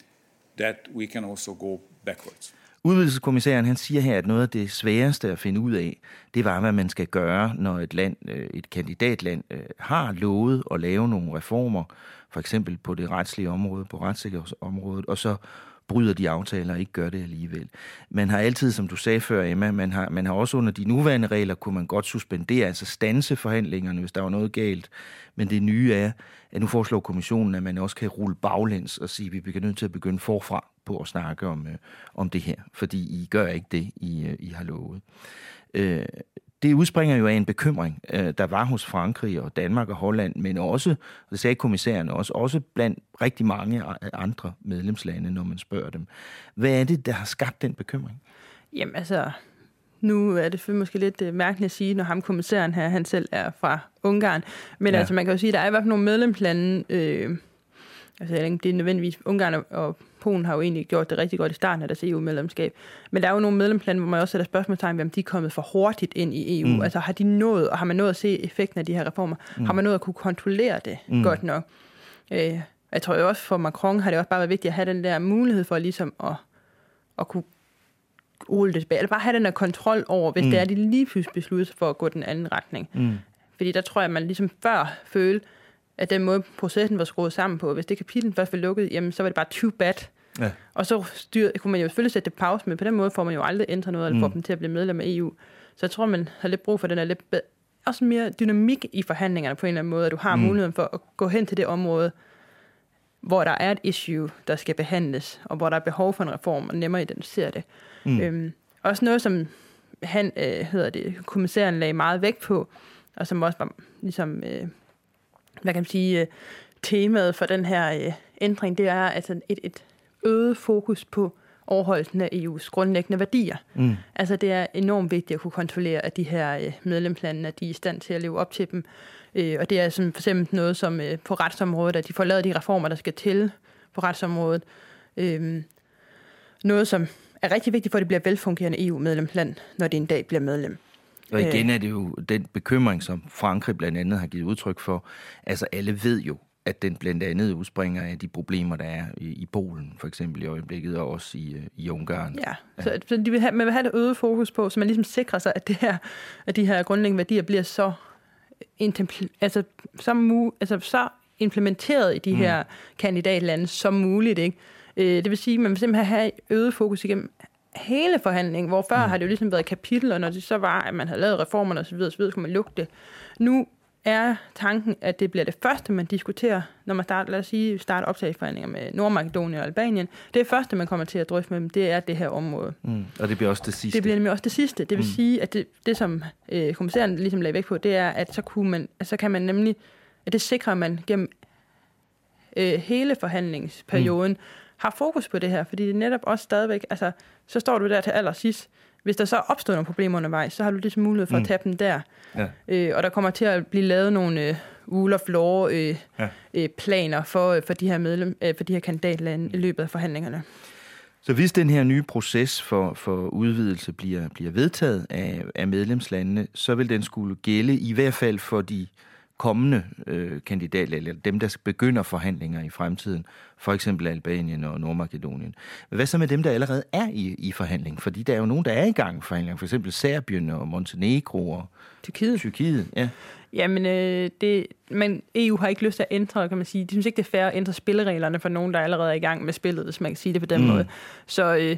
that we can also go backwards.
Udvidelseskommissæren, han siger her, at noget af det sværeste at finde ud af, det var, hvad man skal gøre, når et land, et kandidatland har lovet at lave nogle reformer, for eksempel på det retslige område, på retssikkerhedsområdet, og så bryder de aftaler og ikke gør det alligevel. Man har altid, som du sagde før, Emma, man har, man har også under de nuværende regler, kunne man godt suspendere, altså standse forhandlingerne, hvis der var noget galt. Men det nye er, at nu foreslår kommissionen, at man også kan rulle baglæns og sige, at vi bliver nødt til at begynde forfra på at snakke om, øh, om det her, fordi I gør ikke det, I, øh, I har lovet. Øh, Det udspringer jo af en bekymring, der var hos Frankrig og Danmark og Holland, men også, og det sagde kommissæren også, også blandt rigtig mange andre medlemslande, når man spørger dem. Hvad er det, der har skabt den bekymring?
Jamen altså, nu er det måske lidt mærkeligt at sige, når ham kommissæren her, han selv er fra Ungarn, men ja. altså man kan jo sige, at der er i hvert fald nogle medlemslande, øh, altså det er nødvendigvis, Ungarn og Polen har jo egentlig gjort det rigtig godt i starten af deres E U-medlemskab. Men der er jo nogle medlemslande, hvor man også sætter spørgsmålstegn ved, om de er kommet for hurtigt ind i E U. Mm. Altså har de nået, og har man nået at se effekten af de her reformer? Mm. Har man nået at kunne kontrollere det mm. godt nok? Øh, jeg tror jo også for Macron har det også bare været vigtigt at have den der mulighed for ligesom at, at kunne rulle det tilbage. Eller bare have den der kontrol over, hvis mm. det er, de lige pludselig beslutter sig for at gå den anden retning. Mm. Fordi der tror jeg, at man ligesom før følte, at den måde processen var skruet sammen på, hvis det kapitel først var lukket, jamen så var det bare too bad. Ja. Og så styr, kunne man jo selvfølgelig sætte det pause, men på den måde får man jo aldrig ændret noget, eller får mm. dem til at blive medlem af E U. Så jeg tror, man har lidt brug for den her lidt bedre, også mere dynamik i forhandlingerne på en eller anden måde, at du har mm. muligheden for at gå hen til det område, hvor der er et issue, der skal behandles, og hvor der er behov for en reform, og nemmere identificere det. Mm. Øhm, også noget, som han, øh, hedder det, kommissæren lagde meget vægt på, og som også var ligesom, øh, hvad kan man sige, øh, temaet for den her øh, ændring, det er altså et, et øget fokus på overholdelsen af E U's grundlæggende værdier. Mm. Altså det er enormt vigtigt at kunne kontrollere, at de her øh, medlemslande, at de er i stand til at leve op til dem. Øh, og det er som for eksempel noget som øh, på retsområdet, at de får lavet de reformer, der skal til på retsområdet. Øh, noget, som er rigtig vigtigt for, at det bliver velfungerende E U-medlemsland, når det en dag bliver medlem.
Og igen er det jo den bekymring, som Frankrig blandt andet har givet udtryk for. Altså alle ved jo, at den blandt andet udspringer af de problemer, der er i, i Polen, for eksempel i øjeblikket, og også i, i Ungarn.
Ja, ja. Så, så de vil have, man vil have det øget fokus på, så man ligesom sikrer sig, at, det her, at de her grundlæggende værdier bliver så, altså, så, mu, altså, så implementeret i de mm. her kandidatlande som muligt. Ikke? Det vil sige, at man vil simpelthen have øget fokus igennem hele forhandlingen, hvor før mm. har det jo ligesom været kapitel, og når det så var, at man havde lavet reformerne osv., så videre, skulle man lukke det. Nu er tanken, at det bliver det første, man diskuterer, når man starter, lad os sige, starter optagelsesforhandlinger med Nordmakedonien og Albanien. Det første, man kommer til at drøfte med dem, det er det her område.
Mm. Og det bliver også det sidste.
Det bliver nemlig også det sidste. Det vil mm. sige, at det, det som øh, kommissæren ligesom lagde væk på, det er, at så, kunne man, så kan man nemlig, at det sikrer man gennem øh, hele forhandlingsperioden, mm. har fokus på det her, fordi det er netop også stadigvæk, altså, så står du der til allersidst. Hvis der så opstår nogle problemer undervejs, så har du ligesom mulighed for mm. at tage dem der. Ja. Øh, og der kommer til at blive lavet nogle øh, rule of law øh, ja. øh, planer for, for de her medlem, øh, for de her kandidatlande i løbet af forhandlingerne.
Så hvis den her nye proces for, for udvidelse bliver, bliver vedtaget af, af medlemslandene, så vil den skulle gælde i hvert fald for de kommende øh, kandidater, eller dem, der begynder forhandlinger i fremtiden, for eksempel Albanien og Nordmakedonien. Hvad så med dem, der allerede er i, i forhandling? Fordi der er jo nogen, der er i gang i forhandlinger, for eksempel Serbien og Montenegro og
Tyrkiet.
Tyrkiet, ja.
Jamen, øh, det, men E U har ikke lyst til at ændre, kan man sige. De synes ikke, det er fair at ændre spillereglerne for nogen, der allerede er i gang med spillet, hvis man kan sige det på den mm. måde. Så øh,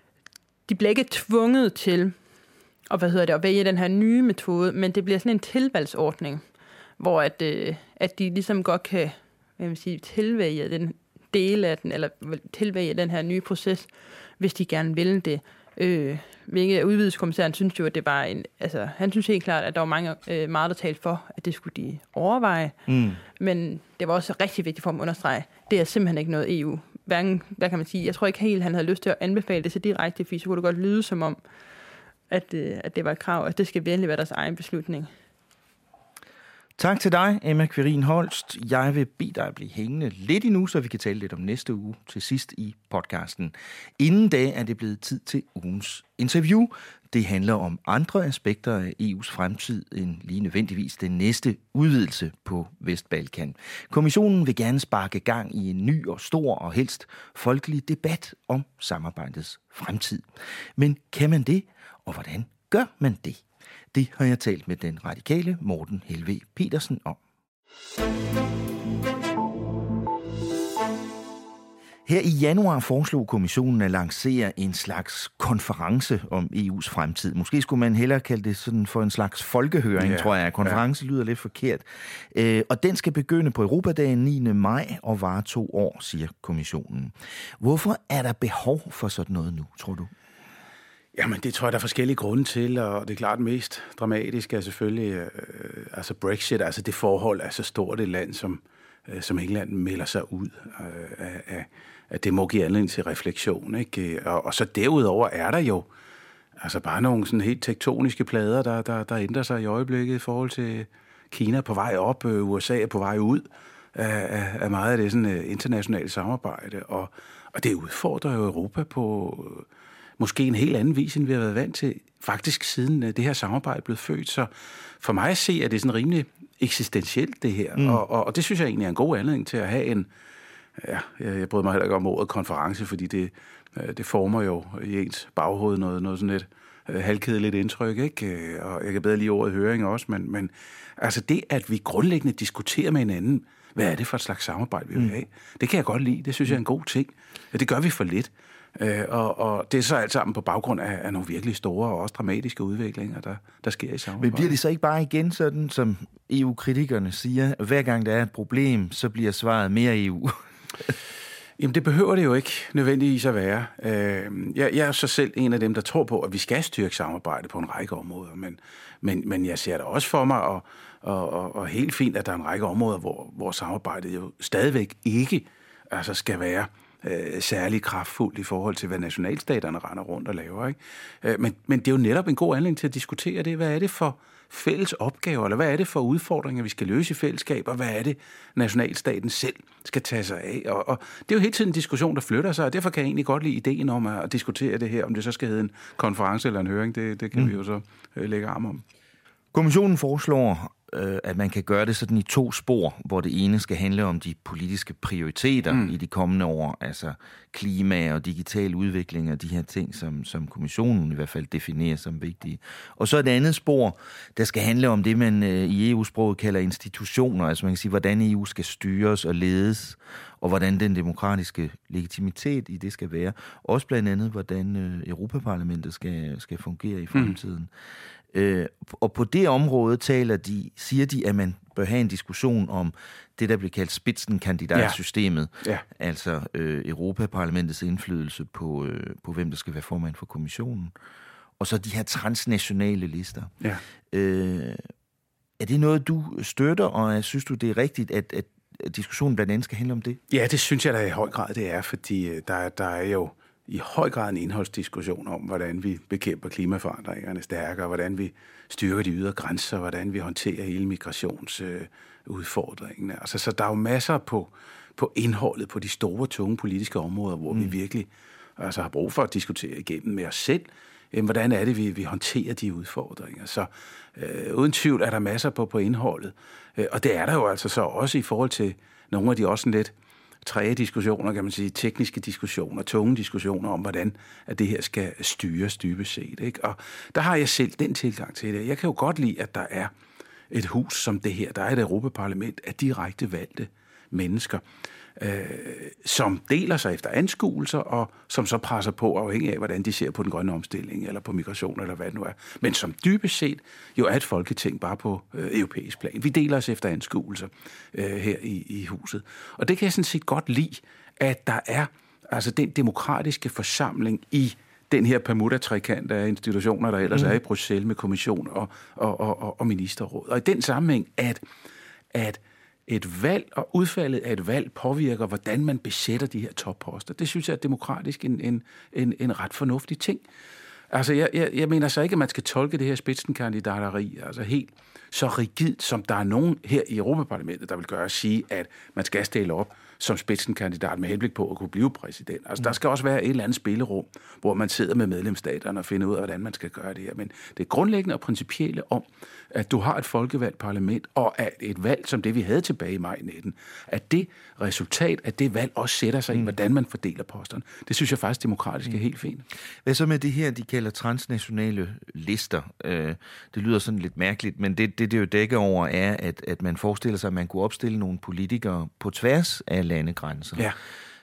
de bliver ikke tvunget til og, hvad hedder det, at vælge den her nye metode, men det bliver sådan en tilvalgsordning, hvor at, øh, at de ligesom godt kan, hvad vil sige, tilvælge den del af den, eller tilvælge den her nye proces, hvis de gerne vil det. Øh, hvilket udvidelseskommissæren synes jo, at det var en, altså han synes helt klart, at der var mange, øh, meget, der talte for, at det skulle de overveje. Mm. Men det var også rigtig vigtigt for ham at understrege, det er simpelthen ikke noget E U. Hverken, hvad kan man sige, jeg tror ikke helt, han havde lyst til at anbefale det så direkte, fordi så kunne det godt lyde som om, at, øh, at det var et krav, at det skal virkelig være deres egen beslutning.
Tak til dig, Emma Quirin Holst. Jeg vil bede dig at blive hængende lidt endnu, så vi kan tale lidt om næste uge til sidst i podcasten. Inden da er det blevet tid til ugens interview. Det handler om andre aspekter af E U's fremtid end lige nødvendigvis den næste udvidelse på Vestbalkan. Kommissionen vil gerne sparke gang i en ny og stor og helst folkelig debat om samarbejdets fremtid. Men kan man det, og hvordan gør man det? Det har jeg talt med den radikale Morten Helveg Petersen om. Her i januar foreslog kommissionen at lancere en slags konference om E U's fremtid. Måske skulle man hellere kalde det sådan for en slags folkehøring, ja, tror jeg. Konference ja. lyder lidt forkert. Og den skal begynde på Europadagen niende maj og vare to år, siger kommissionen. Hvorfor er der behov for sådan noget nu, tror du?
Jamen, det tror jeg, der er forskellige grunde til, og det er klart mest dramatiske er selvfølgelig øh, altså Brexit, altså det forhold af så stort et land, som, øh, som England melder sig ud øh, af, at det må give anledning til refleksion, ikke? Og, og så derudover er der jo altså bare nogle sådan helt tektoniske plader, der, der, der ændrer sig i øjeblikket i forhold til Kina på vej op, øh, U S A er på vej ud af, af, af meget af det sådan, uh, internationale samarbejde, og, og det udfordrer jo Europa på øh, måske en helt anden vis, end vi har været vant til, faktisk siden det her samarbejde er blevet født. Så for mig at se, at det er sådan rimelig eksistentielt, det her. Mm. Og, og, og det synes jeg egentlig er en god anledning til at have en, ja, jeg, jeg bryder mig heller ikke om ordet konference, fordi det, det former jo i ens baghoved noget, noget sådan et øh, halvkedeligt indtryk, ikke? Og jeg kan bedre lide ordet høring også, men, men altså det, at vi grundlæggende diskuterer med hinanden, hvad er det for et slags samarbejde, vi vil have? Mm. Det kan jeg godt lide, det synes jeg er en god ting. Det gør vi for lidt. Øh, og, og det er så alt sammen på baggrund af, af nogle virkelig store og også dramatiske udviklinger, der, der sker i samarbejdet.
Men bliver det så ikke bare igen sådan, som E U-kritikerne siger, at hver gang der er et problem, så bliver svaret mere E U?
Jamen det behøver det jo ikke nødvendigvis at være. Øh, jeg, jeg er så selv en af dem, der tror på, at vi skal styrke samarbejdet på en række områder, men, men, men jeg ser det også for mig, og, og, og, og helt fint, at der er en række områder, hvor, hvor samarbejdet jo stadigvæk ikke altså skal være Øh, særlig kraftfuldt i forhold til, hvad nationalstaterne render rundt og laver. Ikke? Øh, men, men det er jo netop en god anledning til at diskutere det. Hvad er det for fælles opgaver, eller hvad er det for udfordringer, vi skal løse i fællesskab, og hvad er det, nationalstaten selv skal tage sig af? Og, og det er jo hele tiden en diskussion, der flytter sig, og derfor kan jeg egentlig godt lide ideen om at, at diskutere det her, om det så skal hedde en konference eller en høring, det, det kan mm. vi jo så øh, lægge arm om.
Kommissionen foreslår, øh, at man kan gøre det sådan i to spor, hvor det ene skal handle om de politiske prioriteter mm. i de kommende år, altså klima og digital udvikling og de her ting, som, som kommissionen i hvert fald definerer som vigtige. Og så et andet spor, der skal handle om det, man øh, i E U-sproget kalder institutioner, altså man kan sige, hvordan E U skal styres og ledes, og hvordan den demokratiske legitimitet i det skal være. Også blandt andet, hvordan øh, Europaparlamentet skal, skal fungere i fremtiden. Mm. Øh, og på det område taler de, siger de, at man bør have en diskussion om det, der bliver kaldt spidsenkandidatsystemet, ja. Ja. Altså øh, Europaparlamentets indflydelse på, øh, på, hvem der skal være formand for kommissionen. Og så de her transnationale lister. Ja. Øh, er det noget, du støtter, og synes du, det er rigtigt, at, at diskussionen blandt andet skal handle om det?
Ja, det synes jeg da i høj grad, det er, fordi der, der er jo i høj grad en indholdsdiskussion om, hvordan vi bekæmper klimaforandringerne stærkere, hvordan vi styrker de ydre grænser, hvordan vi håndterer hele migrationsudfordringen. Øh, altså, så der er jo masser på, på indholdet på de store, tunge politiske områder, hvor mm. vi virkelig altså, har brug for at diskutere igennem med os selv, øh, hvordan er det, vi, vi håndterer de udfordringer. Så øh, uden tvivl er der masser på, på indholdet. Øh, og det er der jo altså så også i forhold til nogle af de også sådan lidt træge diskussioner, kan man sige, tekniske diskussioner, tunge diskussioner om, hvordan at det her skal styres dybest set. Ikke? Og der har jeg selv den tilgang til det. Jeg kan jo godt lide, at der er et hus som det her. Der er et Europaparlament af direkte valgte mennesker, øh, som deler sig efter anskuelser, og som så presser på, afhængig af, hvordan de ser på den grønne omstilling, eller på migration, eller hvad det nu er. Men som dybest set jo er et folketing bare på øh, europæisk plan. Vi deler os efter anskuelser øh, her i, i huset. Og det kan jeg sådan set godt lide, at der er altså den demokratiske forsamling i den her Bermuda-trekant af institutioner, der ellers mm. er i Bruxelles med kommission og, og, og, og ministerråd. Og i den sammenhæng, at, at et valg og udfaldet af et valg påvirker, hvordan man besætter de her topposter. Det synes jeg er demokratisk en, en, en, en ret fornuftig ting. Altså, jeg, jeg, jeg mener så ikke, at man skal tolke det her spidsenkandidateri altså helt så rigidt, som der er nogen her i Europaparlamentet, der vil gøre at sige, at man skal stille op som spidsenkandidat med henblik på at kunne blive præsident. Altså, der skal også være et eller andet spillerum, hvor man sidder med medlemsstaterne og finder ud af, hvordan man skal gøre det her. Men det er grundlæggende og principielle om, at du har et folkevalgt parlament, og at et valg, som det vi havde tilbage i maj nitten, at det resultat af det valg også sætter sig i, hvordan man fordeler posterne. Det synes jeg faktisk demokratisk er helt fint.
Hvad så med det her, de kalder transnationale lister? Øh, det lyder sådan lidt mærkeligt, men det, det, det jo dækker over er, at, at man forestiller sig, at man kunne opstille nogle politikere på tværs af landegrænser. Ja.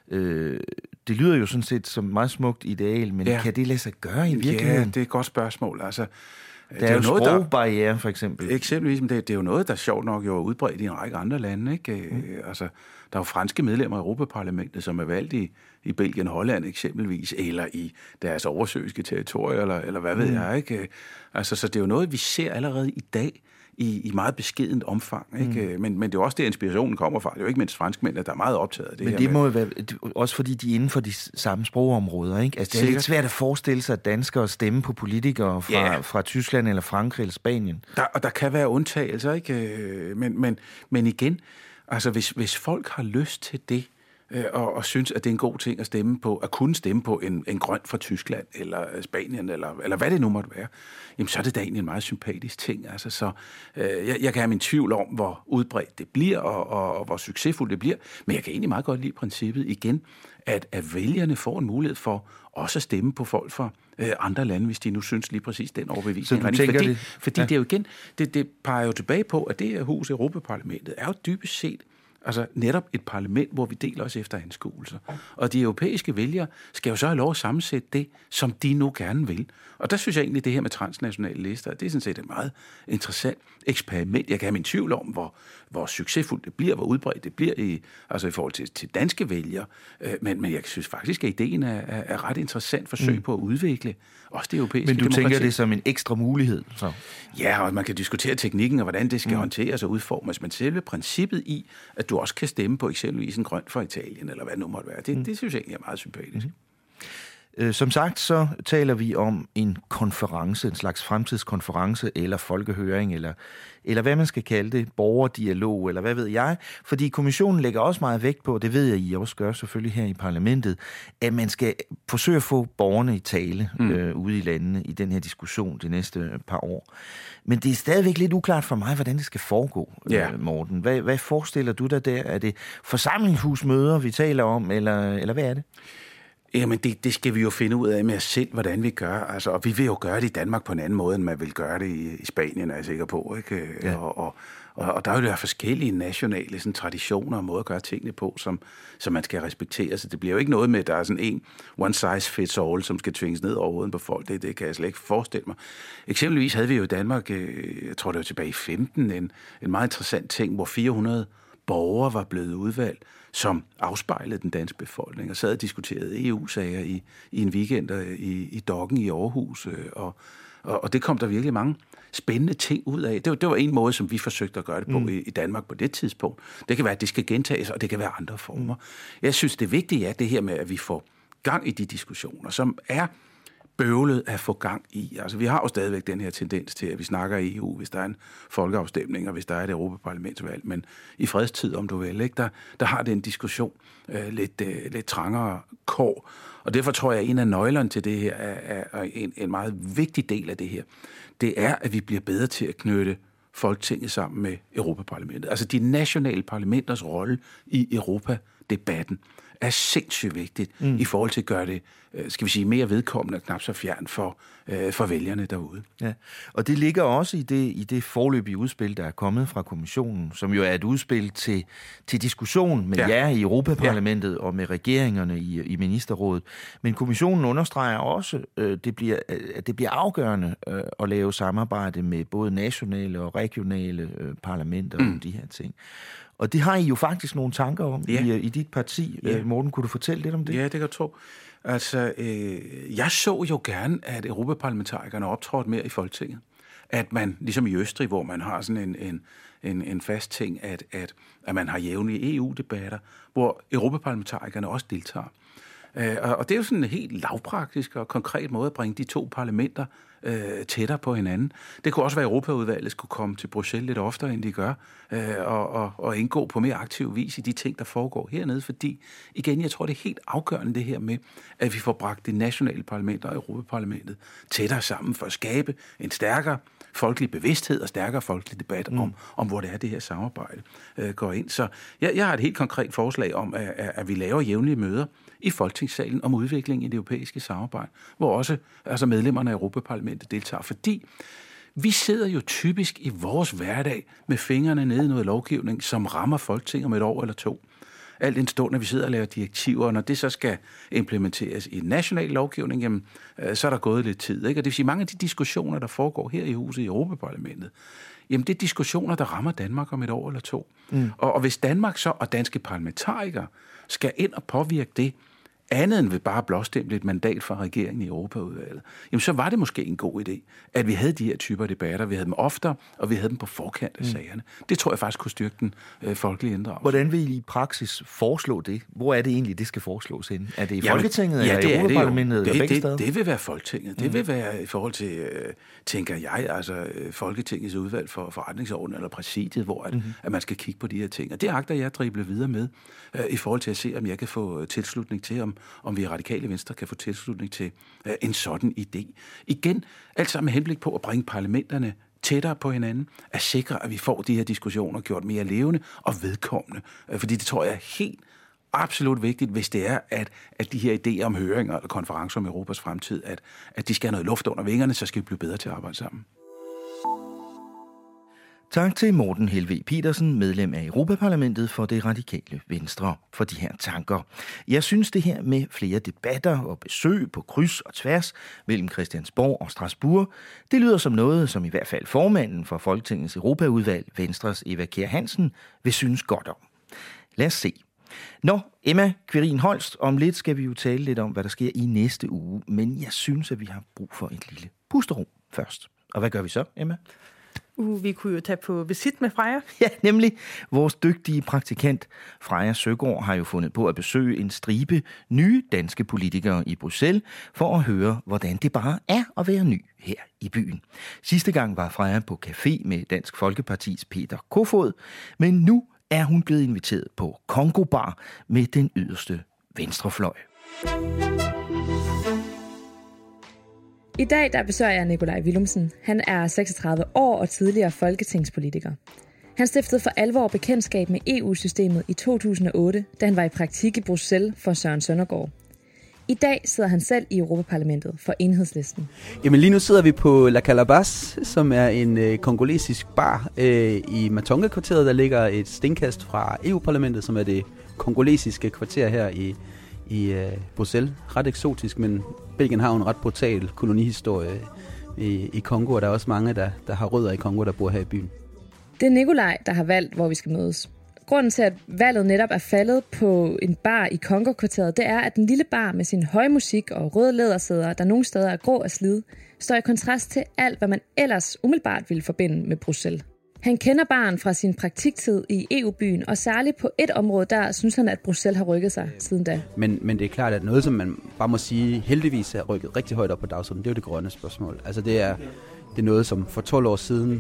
Øh, det lyder jo sådan set som meget smukt ideal, men ja. Kan det lade sig gøre i virkeligheden?
Ja, det er et godt spørgsmål. Altså,
der er, er jo sprogbarriere, for eksempel.
Eksempelvis, men det, det er jo noget, der sjovt nok jo er udbredt i en række andre lande. Ikke? Mm. Altså, der er jo franske medlemmer af Europaparlamentet, som er valgt i, i Belgien og Holland eksempelvis, eller i deres oversøiske territorier, eller, eller hvad ved mm. jeg. Ikke? Altså, så det er jo noget, vi ser allerede i dag, i, i meget beskedent omfang. Ikke? Mm. Men, men det er også det, inspirationen kommer fra. Det er jo ikke mindst franskmænd, der er meget optaget af det
men
her.
Men det må jo være, også fordi de er inden for de samme sprogområder. Ikke? Altså, det er Sikkert. Lidt svært at forestille sig, at danskere stemme på politikere fra, yeah. fra Tyskland eller Frankrig eller Spanien.
Der, og der kan være undtagelser, ikke? Men, men, men igen, altså hvis, hvis folk har lyst til det, Og, og synes, at det er en god ting at stemme på, at kunne stemme på en, en grøn fra Tyskland, eller Spanien, eller, eller hvad det nu måtte være, jamen så er det da egentlig en meget sympatisk ting. Altså, så øh, jeg, jeg kan have min tvivl om, hvor udbredt det bliver, og, og, og hvor succesfuldt det bliver, men jeg kan egentlig meget godt lide princippet igen, at, at vælgerne får en mulighed for også at stemme på folk fra øh, andre lande, hvis de nu synes lige præcis den overbevisning.
Så du tænker
fordi,
det?
Fordi ja. det er jo igen, det, det peger jo tilbage på, at det her hus, Europaparlamentet, er jo dybest set altså netop et parlament, hvor vi deler os efter anskuelser. Og de europæiske vælgere skal jo så have lov at sammensætte det, som de nu gerne vil. Og der synes jeg egentlig, det her med transnationale lister, det er sådan set et meget interessant eksperiment. Jeg kan have min tvivl om, hvor, hvor succesfuldt det bliver, hvor udbredt det bliver i, altså i forhold til, til danske vælgere. Men, men jeg synes faktisk, at ideen er, er, er ret interessant forsøg mm. på at udvikle også det europæiske
demokrati. Men du
demokrati.
tænker det som en ekstra mulighed? Så.
Ja, og man kan diskutere teknikken og hvordan det skal mm. håndteres og udformes, men selve princippet i, at du også kan stemme på eksempelvis en grøn fra Italien, eller hvad det nu måtte være, det, mm. det synes jeg egentlig er meget sympatisk.
Som sagt, så taler vi om en konference, en slags fremtidskonference, eller folkehøring, eller, eller hvad man skal kalde det, borgerdialog, eller hvad ved jeg. Fordi kommissionen lægger også meget vægt på, det ved jeg, I også gør selvfølgelig her i parlamentet, at man skal forsøge at få borgerne i tale mm. øh, ude i landene i den her diskussion de næste par år. Men det er stadigvæk lidt uklart for mig, hvordan det skal foregå, yeah. øh, Morten. Hvad, hvad forestiller du dig der? Er det forsamlingshusmøder, vi taler om, eller, eller hvad er det?
Jamen, det, det skal vi jo finde ud af med os selv, hvordan vi gør. Altså, og vi vil jo gøre det i Danmark på en anden måde, end man vil gøre det i, i Spanien, er jeg sikker på. Ikke? Ja. Og, og, og, og der er jo der forskellige nationale sådan, traditioner og måder at gøre tingene på, som, som man skal respektere. Så det bliver jo ikke noget med, at der er sådan en one size fits all, som skal tvinges ned over hovedet på folk. Det, det kan jeg slet ikke forestille mig. Eksempelvis havde vi jo i Danmark, jeg tror det var tilbage i femten, en, en meget interessant ting, hvor fire hundrede borgere var blevet udvalgt, som afspejlede den danske befolkning, og sad og diskuterede E U-sager i, i en weekend i, i Dokken i Aarhus, og, og, og det kom der virkelig mange spændende ting ud af. Det var, det var en måde, som vi forsøgte at gøre det på mm. i, i Danmark på det tidspunkt. Det kan være, at det skal gentages, og det kan være andre former. Mm. Jeg synes, det vigtige er det her med, at vi får gang i de diskussioner, som er bøvlet at få gang i. Altså, vi har jo stadigvæk den her tendens til, at vi snakker i E U, hvis der er en folkeafstemning, og hvis der er et europaparlamentsvalg, men i fredstid, om du vil, ikke, der, der har det en diskussion øh, lidt, øh, lidt trangere kår. Og derfor tror jeg, at en af nøglerne til det her, er, er en, en meget vigtig del af det her, det er, at vi bliver bedre til at knytte Folketinget sammen med Europaparlamentet. Altså, de nationale parlamenters rolle i Europadebatten er sindssygt vigtigt mm. i forhold til at gøre det, skal vi sige, mere vedkommende og knap så fjern for, øh, for vælgerne derude. Ja,
og det ligger også i det, i det forløbige udspil, der er kommet fra kommissionen, som jo er et udspil til, til diskussion med ja. jer i Europaparlamentet ja. og med regeringerne i, i ministerrådet. Men kommissionen understreger også, øh, det bliver, at det bliver afgørende øh, at lave samarbejde med både nationale og regionale øh, parlamenter mm. om de her ting. Og det har I jo faktisk nogle tanker om ja. i, i dit parti. Ja. Morten, kunne du fortælle lidt om det?
Ja, det kan jeg tro. Altså, øh, jeg så jo gerne, at europaparlamentarikerne optrådte mere i Folketinget. At man, ligesom i Østrig, hvor man har sådan en, en, en, en fast ting, at, at, at man har jævnlige E U-debatter, hvor europaparlamentarikerne også deltager. Øh, og, og det er jo sådan en helt lavpraktisk og konkret måde at bringe de to parlamenter øh, tættere på hinanden. Det kunne også være, at Europaudvalget skulle komme til Bruxelles lidt oftere, end de gør, øh, og, og, og indgå på mere aktiv vis i de ting, der foregår hernede, fordi, igen, jeg tror, det er helt afgørende det her med, at vi får bragt de nationale parlamenter og Europaparlamentet tættere sammen for at skabe en stærkere folkelig bevidsthed og stærkere folkelig debat mm. om, om, hvor det er, det her samarbejde øh, går ind. Så jeg, jeg har et helt konkret forslag om, at, at vi laver jævnlige møder i Folketingssalen om udviklingen i det europæiske samarbejde, hvor også altså medlemmerne af Europaparlamentet deltager, fordi vi sidder jo typisk i vores hverdag med fingrene nede i noget lovgivning, som rammer Folketinget om et år eller to. Alt en stund, når vi sidder og laver direktiver, og når det så skal implementeres i national lovgivning, jamen, så er der gået lidt tid. Ikke? Og det vil sige, mange af de diskussioner, der foregår her i huset i Europaparlamentet, jamen det er diskussioner, der rammer Danmark om et år eller to. Mm. Og, og hvis Danmark så og danske parlamentarikere skal ind og påvirke det, andet end ved bare blåstemple et mandat fra regeringen i Europaudvalget, jamen så var det måske en god idé, at vi havde de her typer debatter. Vi havde dem oftere, og vi havde dem på forkant af mm. sagerne. Det tror jeg faktisk kunne styrke den øh, folkelige inddragelse.
Hvordan vil I i praksis foreslå det? Hvor er det egentlig, det skal foreslås henne? Er det i
jamen,
Folketinget,
ja,
eller i Europaparlamentet,
det,
eller begge
det,
steder?
Det vil være Folketinget. Det mm. vil være i forhold til, øh, tænker jeg, altså øh, Folketingets udvalg for forretningsorden eller præsidiet, hvor at, mm. at man skal kigge på de her ting. Og det agter jeg at drible videre med, øh, i forhold til at se, om jeg kan få tilslutning til, om, om vi i Radikale Venstre kan få tilslutning til øh, en sådan idé. Igen, alt sammen med henblik på at bringe parlamenterne tættere på hinanden, at sikre, at vi får de her diskussioner gjort mere levende og vedkommende. Øh, fordi det tror jeg er helt absolut vigtigt, hvis det er, at, at de her idéer om høringer eller konferencer om Europas fremtid, at, at de skal have noget luft under vingerne, så skal vi blive bedre til at arbejde sammen.
Tak til Morten Helveg Petersen, medlem af Europaparlamentet for det Radikale Venstre, for de her tanker. Jeg synes det her med flere debatter og besøg på kryds og tværs mellem Christiansborg og Strasbourg, det lyder som noget, som i hvert fald formanden for Folketingets Europaudvalg, Venstres Eva Kjer Hansen, vil synes godt om. Lad os se. Nå, Emma Quirin Holst, om lidt skal vi jo tale lidt om, hvad der sker i næste uge, men jeg synes, at vi har brug for et lille pusterum først. Og hvad gør vi så, Emma?
Uh, vi kunne jo tage på visit med Freja.
Ja, nemlig. Vores dygtige praktikant Freja Søgaard har jo fundet på at besøge en stribe nye danske politikere i Bruxelles for at høre, hvordan det bare er at være ny her i byen. Sidste gang var Freja på café med Dansk Folkepartis Peter Kofod, men nu er hun blevet inviteret på Congo Bar med den yderste venstrefløj.
I dag der besøger jeg Nikolaj Villumsen. Han er seksogtredive år og tidligere folketingspolitiker. Han stiftede for alvor bekendtskab med E U-systemet i to tusind og otte, da han var i praktik i Bruxelles for Søren Søndergaard. I dag sidder han selv i Europaparlamentet for Enhedslisten.
Jamen lige nu sidder vi på La Calabash, som er en øh, kongolesisk bar øh, i Matonge-kvarteret, der ligger et stenkast fra E U-parlamentet, som er det kongolesiske kvarter her i, i øh, Bruxelles. Ret eksotisk, men Belgien har jo en ret brutal kolonihistorie i, i Kongo, og der er også mange, der, der har rødder i Kongo, der bor her i byen.
Det er Nikolaj, der har valgt, hvor vi skal mødes. Grunden til, at valget netop er faldet på en bar i Kongo-kvarteret, det er, at den lille bar med sin høje musik og røde lædersæder, der nogle steder er grå og slid, står i kontrast til alt, hvad man ellers umiddelbart ville forbinde med Bruxelles. Han kender baren fra sin praktiktid i E U-byen, og særligt på et område, der synes han, at Bruxelles har rykket sig siden da.
Men, men det er klart, at noget, som man bare må sige, heldigvis er rykket rigtig højt op på dagsordenen, det er jo det grønne spørgsmål. Altså det er, det er noget, som for tolv år siden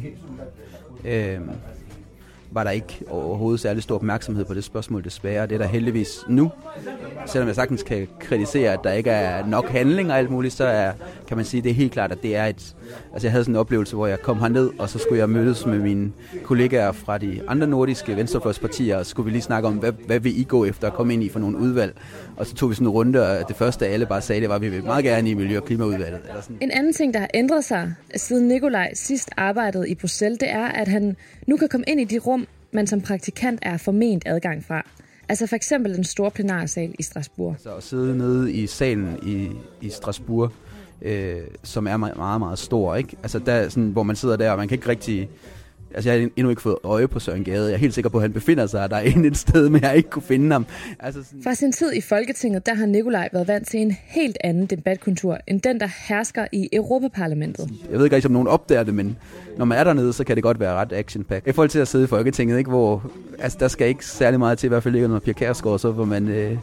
øh, var der ikke overhovedet særlig stor opmærksomhed på det spørgsmål, desværre. Det er der heldigvis nu. Selvom jeg sagtens kan kritisere, at der ikke er nok handling og alt muligt, så er, kan man sige, det er helt klart, at det er et... Altså jeg havde sådan en oplevelse, hvor jeg kom herned, og så skulle jeg mødes med mine kollegaer fra de andre nordiske venstrefløjspartier, og så skulle vi lige snakke om, hvad, hvad vil I gå efter at komme ind i for nogle udvalg. Og så tog vi sådan en runde, og det første alle bare sagde, det var, at vi vil meget gerne i Miljø- og Klimaudvalget. Eller sådan.
En anden ting, der har ændret sig, siden Nikolaj sidst arbejdede i Bruxelles, det er, at han nu kan komme ind i de rum, man som praktikant er forment adgang fra. Altså for eksempel den store plenarsal i Strasbourg.
Så at sidde nede i salen i, i Strasbourg, øh, som er meget, meget, meget stor, ikke? Altså der, sådan, hvor man sidder der, og man kan ikke rigtig... Altså jeg har endnu ikke fået øje på Søren Gade. Jeg er helt sikker på, at han befinder sig derinde et sted, men jeg ikke kunne finde ham. Altså sådan...
Fra sin tid i Folketinget, der har Nikolaj været vant til en helt anden debatkultur, end den, der hersker i Europaparlamentet.
Jeg ved ikke rigtig, om nogen opdager det, men når man er dernede, så kan det godt være ret action-packed. I forhold til at sidde i Folketinget, ikke, hvor altså, der skal ikke særlig meget til, i hvert fald ikke noget Pia Kjærsgaard, så hvor man... Øh,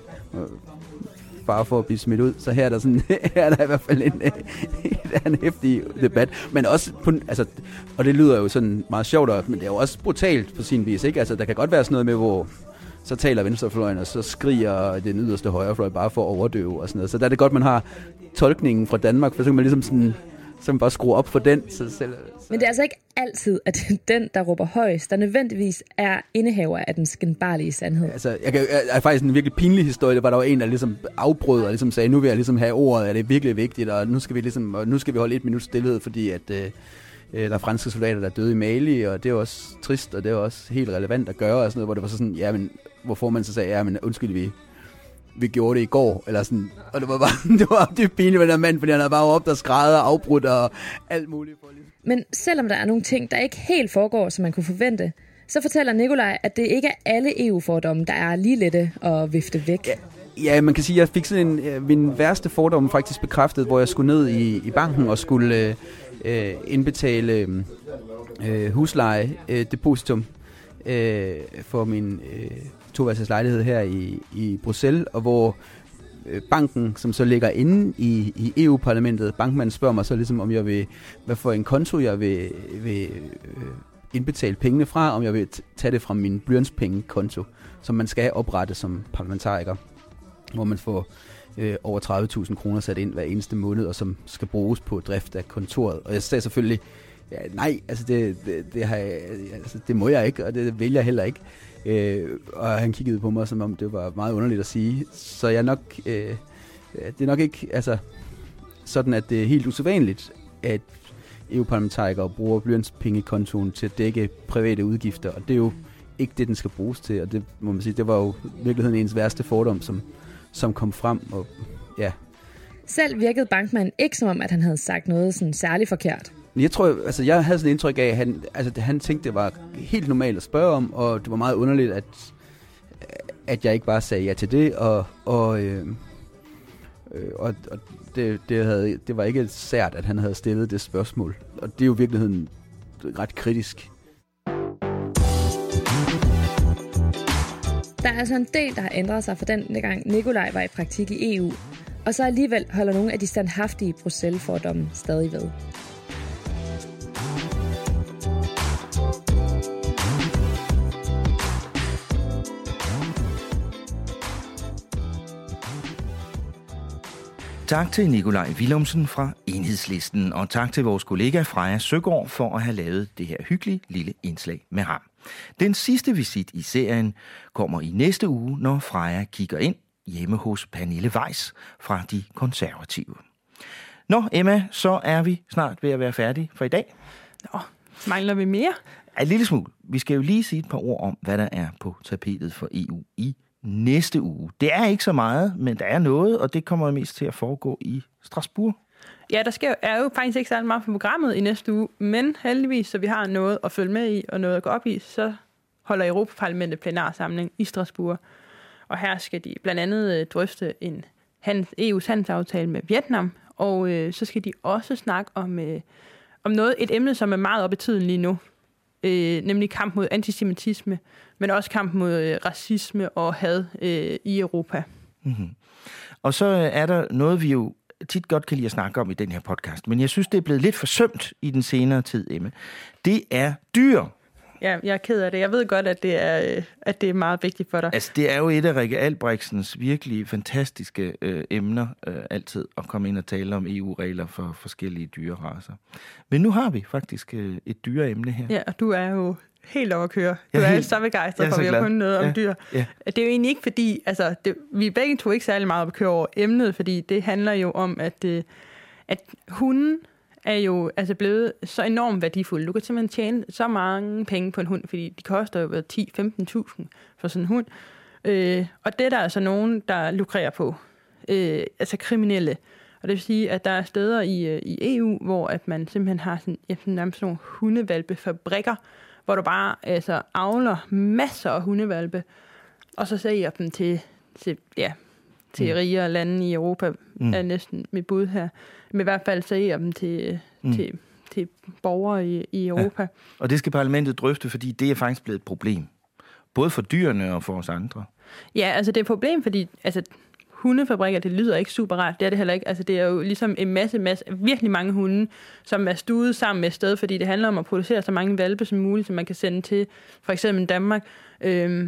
bare for at blive smidt ud, så her er der sådan her er der i hvert fald en, en heftig debat, men også på, altså, og det lyder jo sådan meget sjovt, men det er jo også brutalt på sin vis, ikke? Altså der kan godt være sådan noget med, hvor så taler venstrefløjen, og så skriger den yderste højrefløj bare for at overdøve og sådan noget. Så der er det godt, man har tolkningen fra Danmark, for så kan man ligesom sådan, så kan man bare skrue op for den. Så selv, så.
Men det er altså ikke altid, at den, der råber højst, der nødvendigvis er indehaver af den skinbarlige sandhed.
Altså, jeg, kan, jeg er faktisk en virkelig pinlig historie. Det var der var en, der ligesom afbrød og ligesom sagde, nu vil jeg ligesom have ordet, og det er virkelig vigtigt, og nu skal vi ligesom, og nu skal vi holde et minut stillhed, fordi at øh, der er franske soldater, der er døde i Mali, og det er også trist, og det er også helt relevant at gøre, og sådan noget, hvor det var så sådan, ja, men hvorfor man så sagde, ja, men undskyld, vi vi gjorde det i går, eller sådan, og det var bare, det var det pinligt med den mand, fordi han havde bare op der skrædder og afbrudt og alt muligt.
Men selvom der er nogle ting, der ikke helt foregår, som man kunne forvente, så fortæller Nikolaj, at det ikke er alle E U-fordomme, der er lige lette at vifte væk.
Ja, ja, man kan sige, at jeg fik sådan en, min værste fordom faktisk bekræftet, hvor jeg skulle ned i, i banken og skulle øh, indbetale øh, husleje, øh, depositum øh, for min øh, toværelses lejlighed her i, i Bruxelles, og hvor øh, banken, som så ligger inde i, i E U-parlamentet, bankmanden spørger mig så ligesom, om jeg vil, hvad for en konto jeg vil, vil øh, indbetale pengene fra, om jeg vil tage det fra min blyantspenge-konto, som man skal oprette som parlamentariker, hvor man får øh, over tredive tusind kroner sat ind hver eneste måned, og som skal bruges på drift af kontoret. Og jeg sagde selvfølgelig, ja, nej, altså det, det, det, har jeg, altså det må jeg ikke, og det vil jeg heller ikke. Øh, og han kiggede på mig, som om det var meget underligt at sige. Så jeg nok, øh, det er nok ikke altså, sådan, at det er helt usædvanligt, at E U-parlamentarikere bruger blyantspenge-kontoen til at dække private udgifter, og det er jo ikke det, den skal bruges til, og det må man sige, det var jo i virkeligheden ens værste fordom, som, som kom frem, og ja.
Selv virkede bankmanden ikke som om, at han havde sagt noget sådan særligt forkert.
Jeg tror, altså jeg havde sådan et indtryk af, at han, altså, han tænkte, det var helt normalt at spørge om, og det var meget underligt, at, at jeg ikke bare sagde ja til det, og, og, øh, og, og det, det, havde, det var ikke sært, at han havde stillet det spørgsmål. Og det er jo i virkeligheden ret kritisk.
Der er altså en del, der har ændret sig fra den gang Nikolaj var i praktik i E U, og så alligevel holder nogle af de standhaftige Bruxelles-fordomme stadig ved.
Tak til Nikolaj Villumsen fra Enhedslisten, og tak til vores kollega Freja Søgaard for at have lavet det her hyggelige lille indslag med ham. Den sidste visit i serien kommer i næste uge, når Freja kigger ind hjemme hos Pernille Weiss fra De Konservative. Nå, Emma, så er vi snart ved at være færdige for i dag.
Nå, mangler vi mere?
En lille smule. Vi skal jo lige sige et par ord om, hvad der er på tapetet for E U i næste uge. Det er ikke så meget, men der er noget, og det kommer mest til at foregå i Strasbourg.
Ja, der skal, er jo faktisk ikke særlig meget på programmet i næste uge, men heldigvis, så vi har noget at følge med i og noget at gå op i, så holder Europaparlamentet plenarsamling i Strasbourg. Og her skal de blandt andet drøfte en E U's handelsaftale med Vietnam, og øh, så skal de også snakke om, øh, om noget, et emne, som er meget oppe i tiden lige nu, øh, nemlig kamp mod antisemitisme, men også kamp mod øh, racisme og had øh, i Europa.
Mm-hmm. Og så er der noget, vi jo tit godt kan lide at snakke om i den her podcast, men jeg synes, det er blevet lidt forsømt i den senere tid, Emma. Det er dyr.
Ja, jeg er ked af det. Jeg ved godt, at det er, at det er meget vigtigt for dig.
Altså, det er jo et af Rikke Albrechtsens virkelig fantastiske øh, emner, øh, altid at komme ind og tale om E U-regler for forskellige dyreracer. Men nu har vi faktisk øh, et dyreemne her.
Ja, og du er jo helt over at køre. Du
er
er
helt,
så begejstret for, at vi har fundet noget
ja,
om dyr.
Ja.
Det er jo egentlig ikke fordi, altså, det, vi begge to ikke særlig meget op at køre over emnet, fordi det handler jo om, at, at hunden er jo altså blevet så enormt værdifulde. Du kan simpelthen tjene så mange penge på en hund, fordi de koster jo ti til femten tusind for sådan en hund. Øh, og det er der altså nogen, der lukrerer på. Øh, altså kriminelle. Og det vil sige, at der er steder i, i E U, hvor at man simpelthen har sådan, ja, nærmest nogle hundevalpefabrikker, hvor du bare altså, avler masser af hundevalpe, og så sælger dem til, til, ja, til mm. rigere lande i Europa, mm. er næsten mit bud her. Men i hvert fald sælger dem til, mm. til, til borgere i, i Europa. Ja.
Og det skal parlamentet drøfte, fordi det er faktisk blevet et problem. Både for dyrene og for os andre.
Ja, altså det er et problem, fordi altså, hundefabrikker, det lyder ikke super rart. Det er det heller ikke. Altså det er jo ligesom en masse, masse, virkelig mange hunde, som er stuet sammen med et sted, fordi det handler om at producere så mange hvalpe som muligt, som man kan sende til for eksempel Danmark øhm,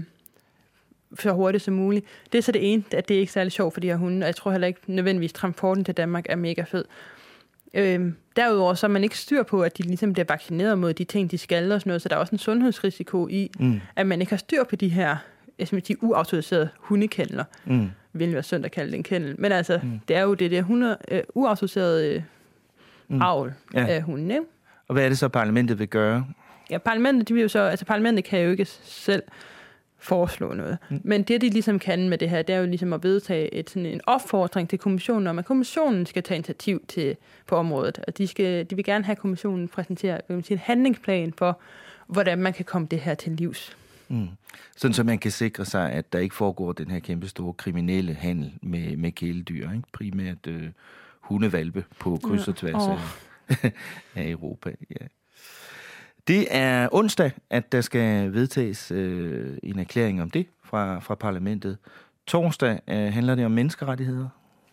så hurtigt som muligt. Det er så det ene, at det er ikke særlig sjovt for de her hunde, og jeg tror heller ikke nødvendigvis, transporten til Danmark er mega fed. Øhm, derudover så er man ikke styr på, at de ligesom bliver vaccineret mod de ting, de skal og sådan noget, så der er også en sundhedsrisiko i, mm. at man ikke har styr på de her de uautoriserede hundekendler. Mm. Vil være synd at kalde det en kendel. Men altså, mm. det er jo det der hunde, øh, uautoriserede øh, mm. avl ja. af hunden, ikke?
Og hvad er det så, parlamentet vil gøre?
Ja, parlamentet, de vil jo så, altså parlamentet kan jo ikke selv foreslå noget. Mm. Men det, de ligesom kan med det her, det er jo ligesom at vedtage et, sådan en opfordring til kommissionen om, at kommissionen skal tage initiativ til, på området. Og de, skal, de vil gerne have, at kommissionen præsenterer en handlingsplan for, hvordan man kan komme det her til livs.
Mm. Sådan så man kan sikre sig, at der ikke foregår den her kæmpe store kriminelle handel med, med kæledyr, ikke? Primært øh, hundevalpe på kryds og tværs ja. oh. af, af Europa. Ja. Det er onsdag, at der skal vedtages øh, en erklæring om det fra, fra parlamentet. Torsdag øh, handler det om menneskerettigheder.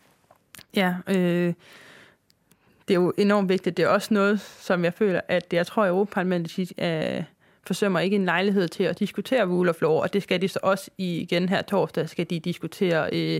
Ja, øh, det er jo enormt vigtigt. Det er også noget, som jeg føler, at jeg tror, at Europaparlamentet øh, forsømmer ikke en lejlighed til at diskutere rule of law, og det skal de så også igen her torsdag, skal de diskutere øh,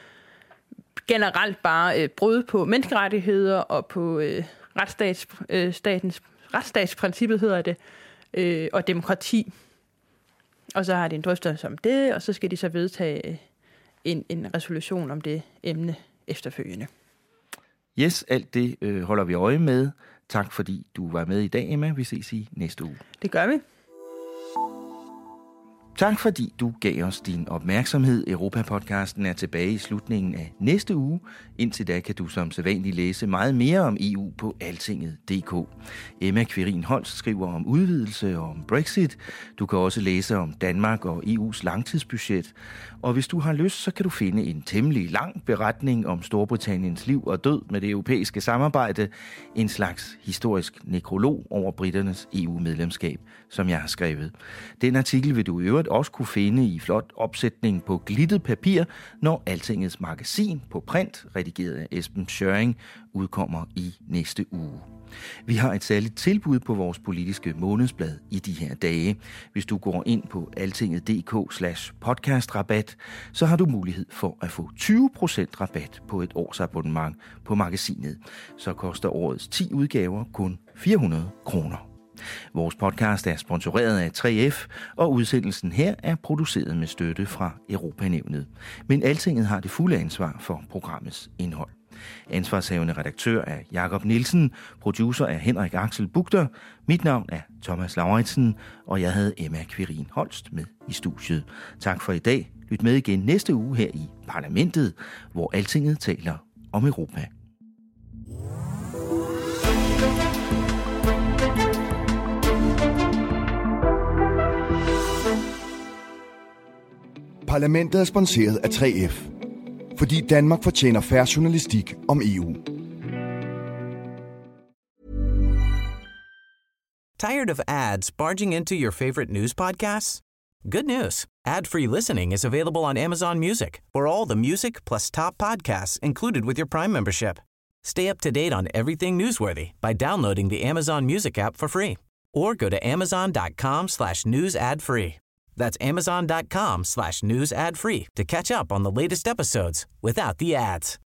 generelt bare øh, brud på menneskerettigheder og på øh, retsstats, øh, statens, retsstatsprincippet hedder det, øh, og demokrati. Og så har de en drøftelse om det, og så skal de så vedtage en, en resolution om det emne efterfølgende.
Yes, alt det øh, holder vi øje med. Tak fordi du var med i dag, Emma. Vi ses i næste uge.
Det gør vi.
Tak fordi du gav os din opmærksomhed. Europa-podcasten er tilbage i slutningen af næste uge. Indtil da kan du som sædvanligt læse meget mere om E U på altinget punktum d k. Emma Quirin Holst skriver om udvidelse og om Brexit. Du kan også læse om Danmark og E U's langtidsbudget. Og hvis du har lyst, så kan du finde en temmelig lang beretning om Storbritanniens liv og død med det europæiske samarbejde. En slags historisk nekrolog over briternes E U-medlemskab, som jeg har skrevet. Den artikel vil du i øvrigt også kunne finde i flot opsætning på glittet papir, når Altingets magasin på print, redigeret af Esben Schøring, udkommer i næste uge. Vi har et særligt tilbud på vores politiske månedsblad i de her dage. Hvis du går ind på altinget punktum d k slash podcastrabat, så har du mulighed for at få tyve procent rabat på et års abonnement på magasinet. Så koster årets ti udgaver kun fire hundrede kroner. Vores podcast er sponsoreret af tre F, og udsendelsen her er produceret med støtte fra Europanævnet. Men Altinget har det fulde ansvar for programmets indhold. Ansvarshavende redaktør er Jakob Nielsen, producer er Henrik Axel Bugter, mit navn er Thomas Lauritsen, og jeg havde Emma Quirin Holst med i studiet. Tak for i dag. Lyt med igen næste uge her i Parlamentet, hvor Altinget taler om Europa.
Parlamentet er sponsoreret af tre F, fordi Danmark fortjener fair journalistik om E U.
Tired of ads barging into your favorite news podcasts? Good news. Ad-free listening is available on Amazon Music for all the music plus top podcasts included with your Prime membership. Stay up to date on everything newsworthy by downloading the Amazon Music app for free or go to amazon.com slash news ad free. That's amazon.com slash news ad free to catch up on the latest episodes without the ads.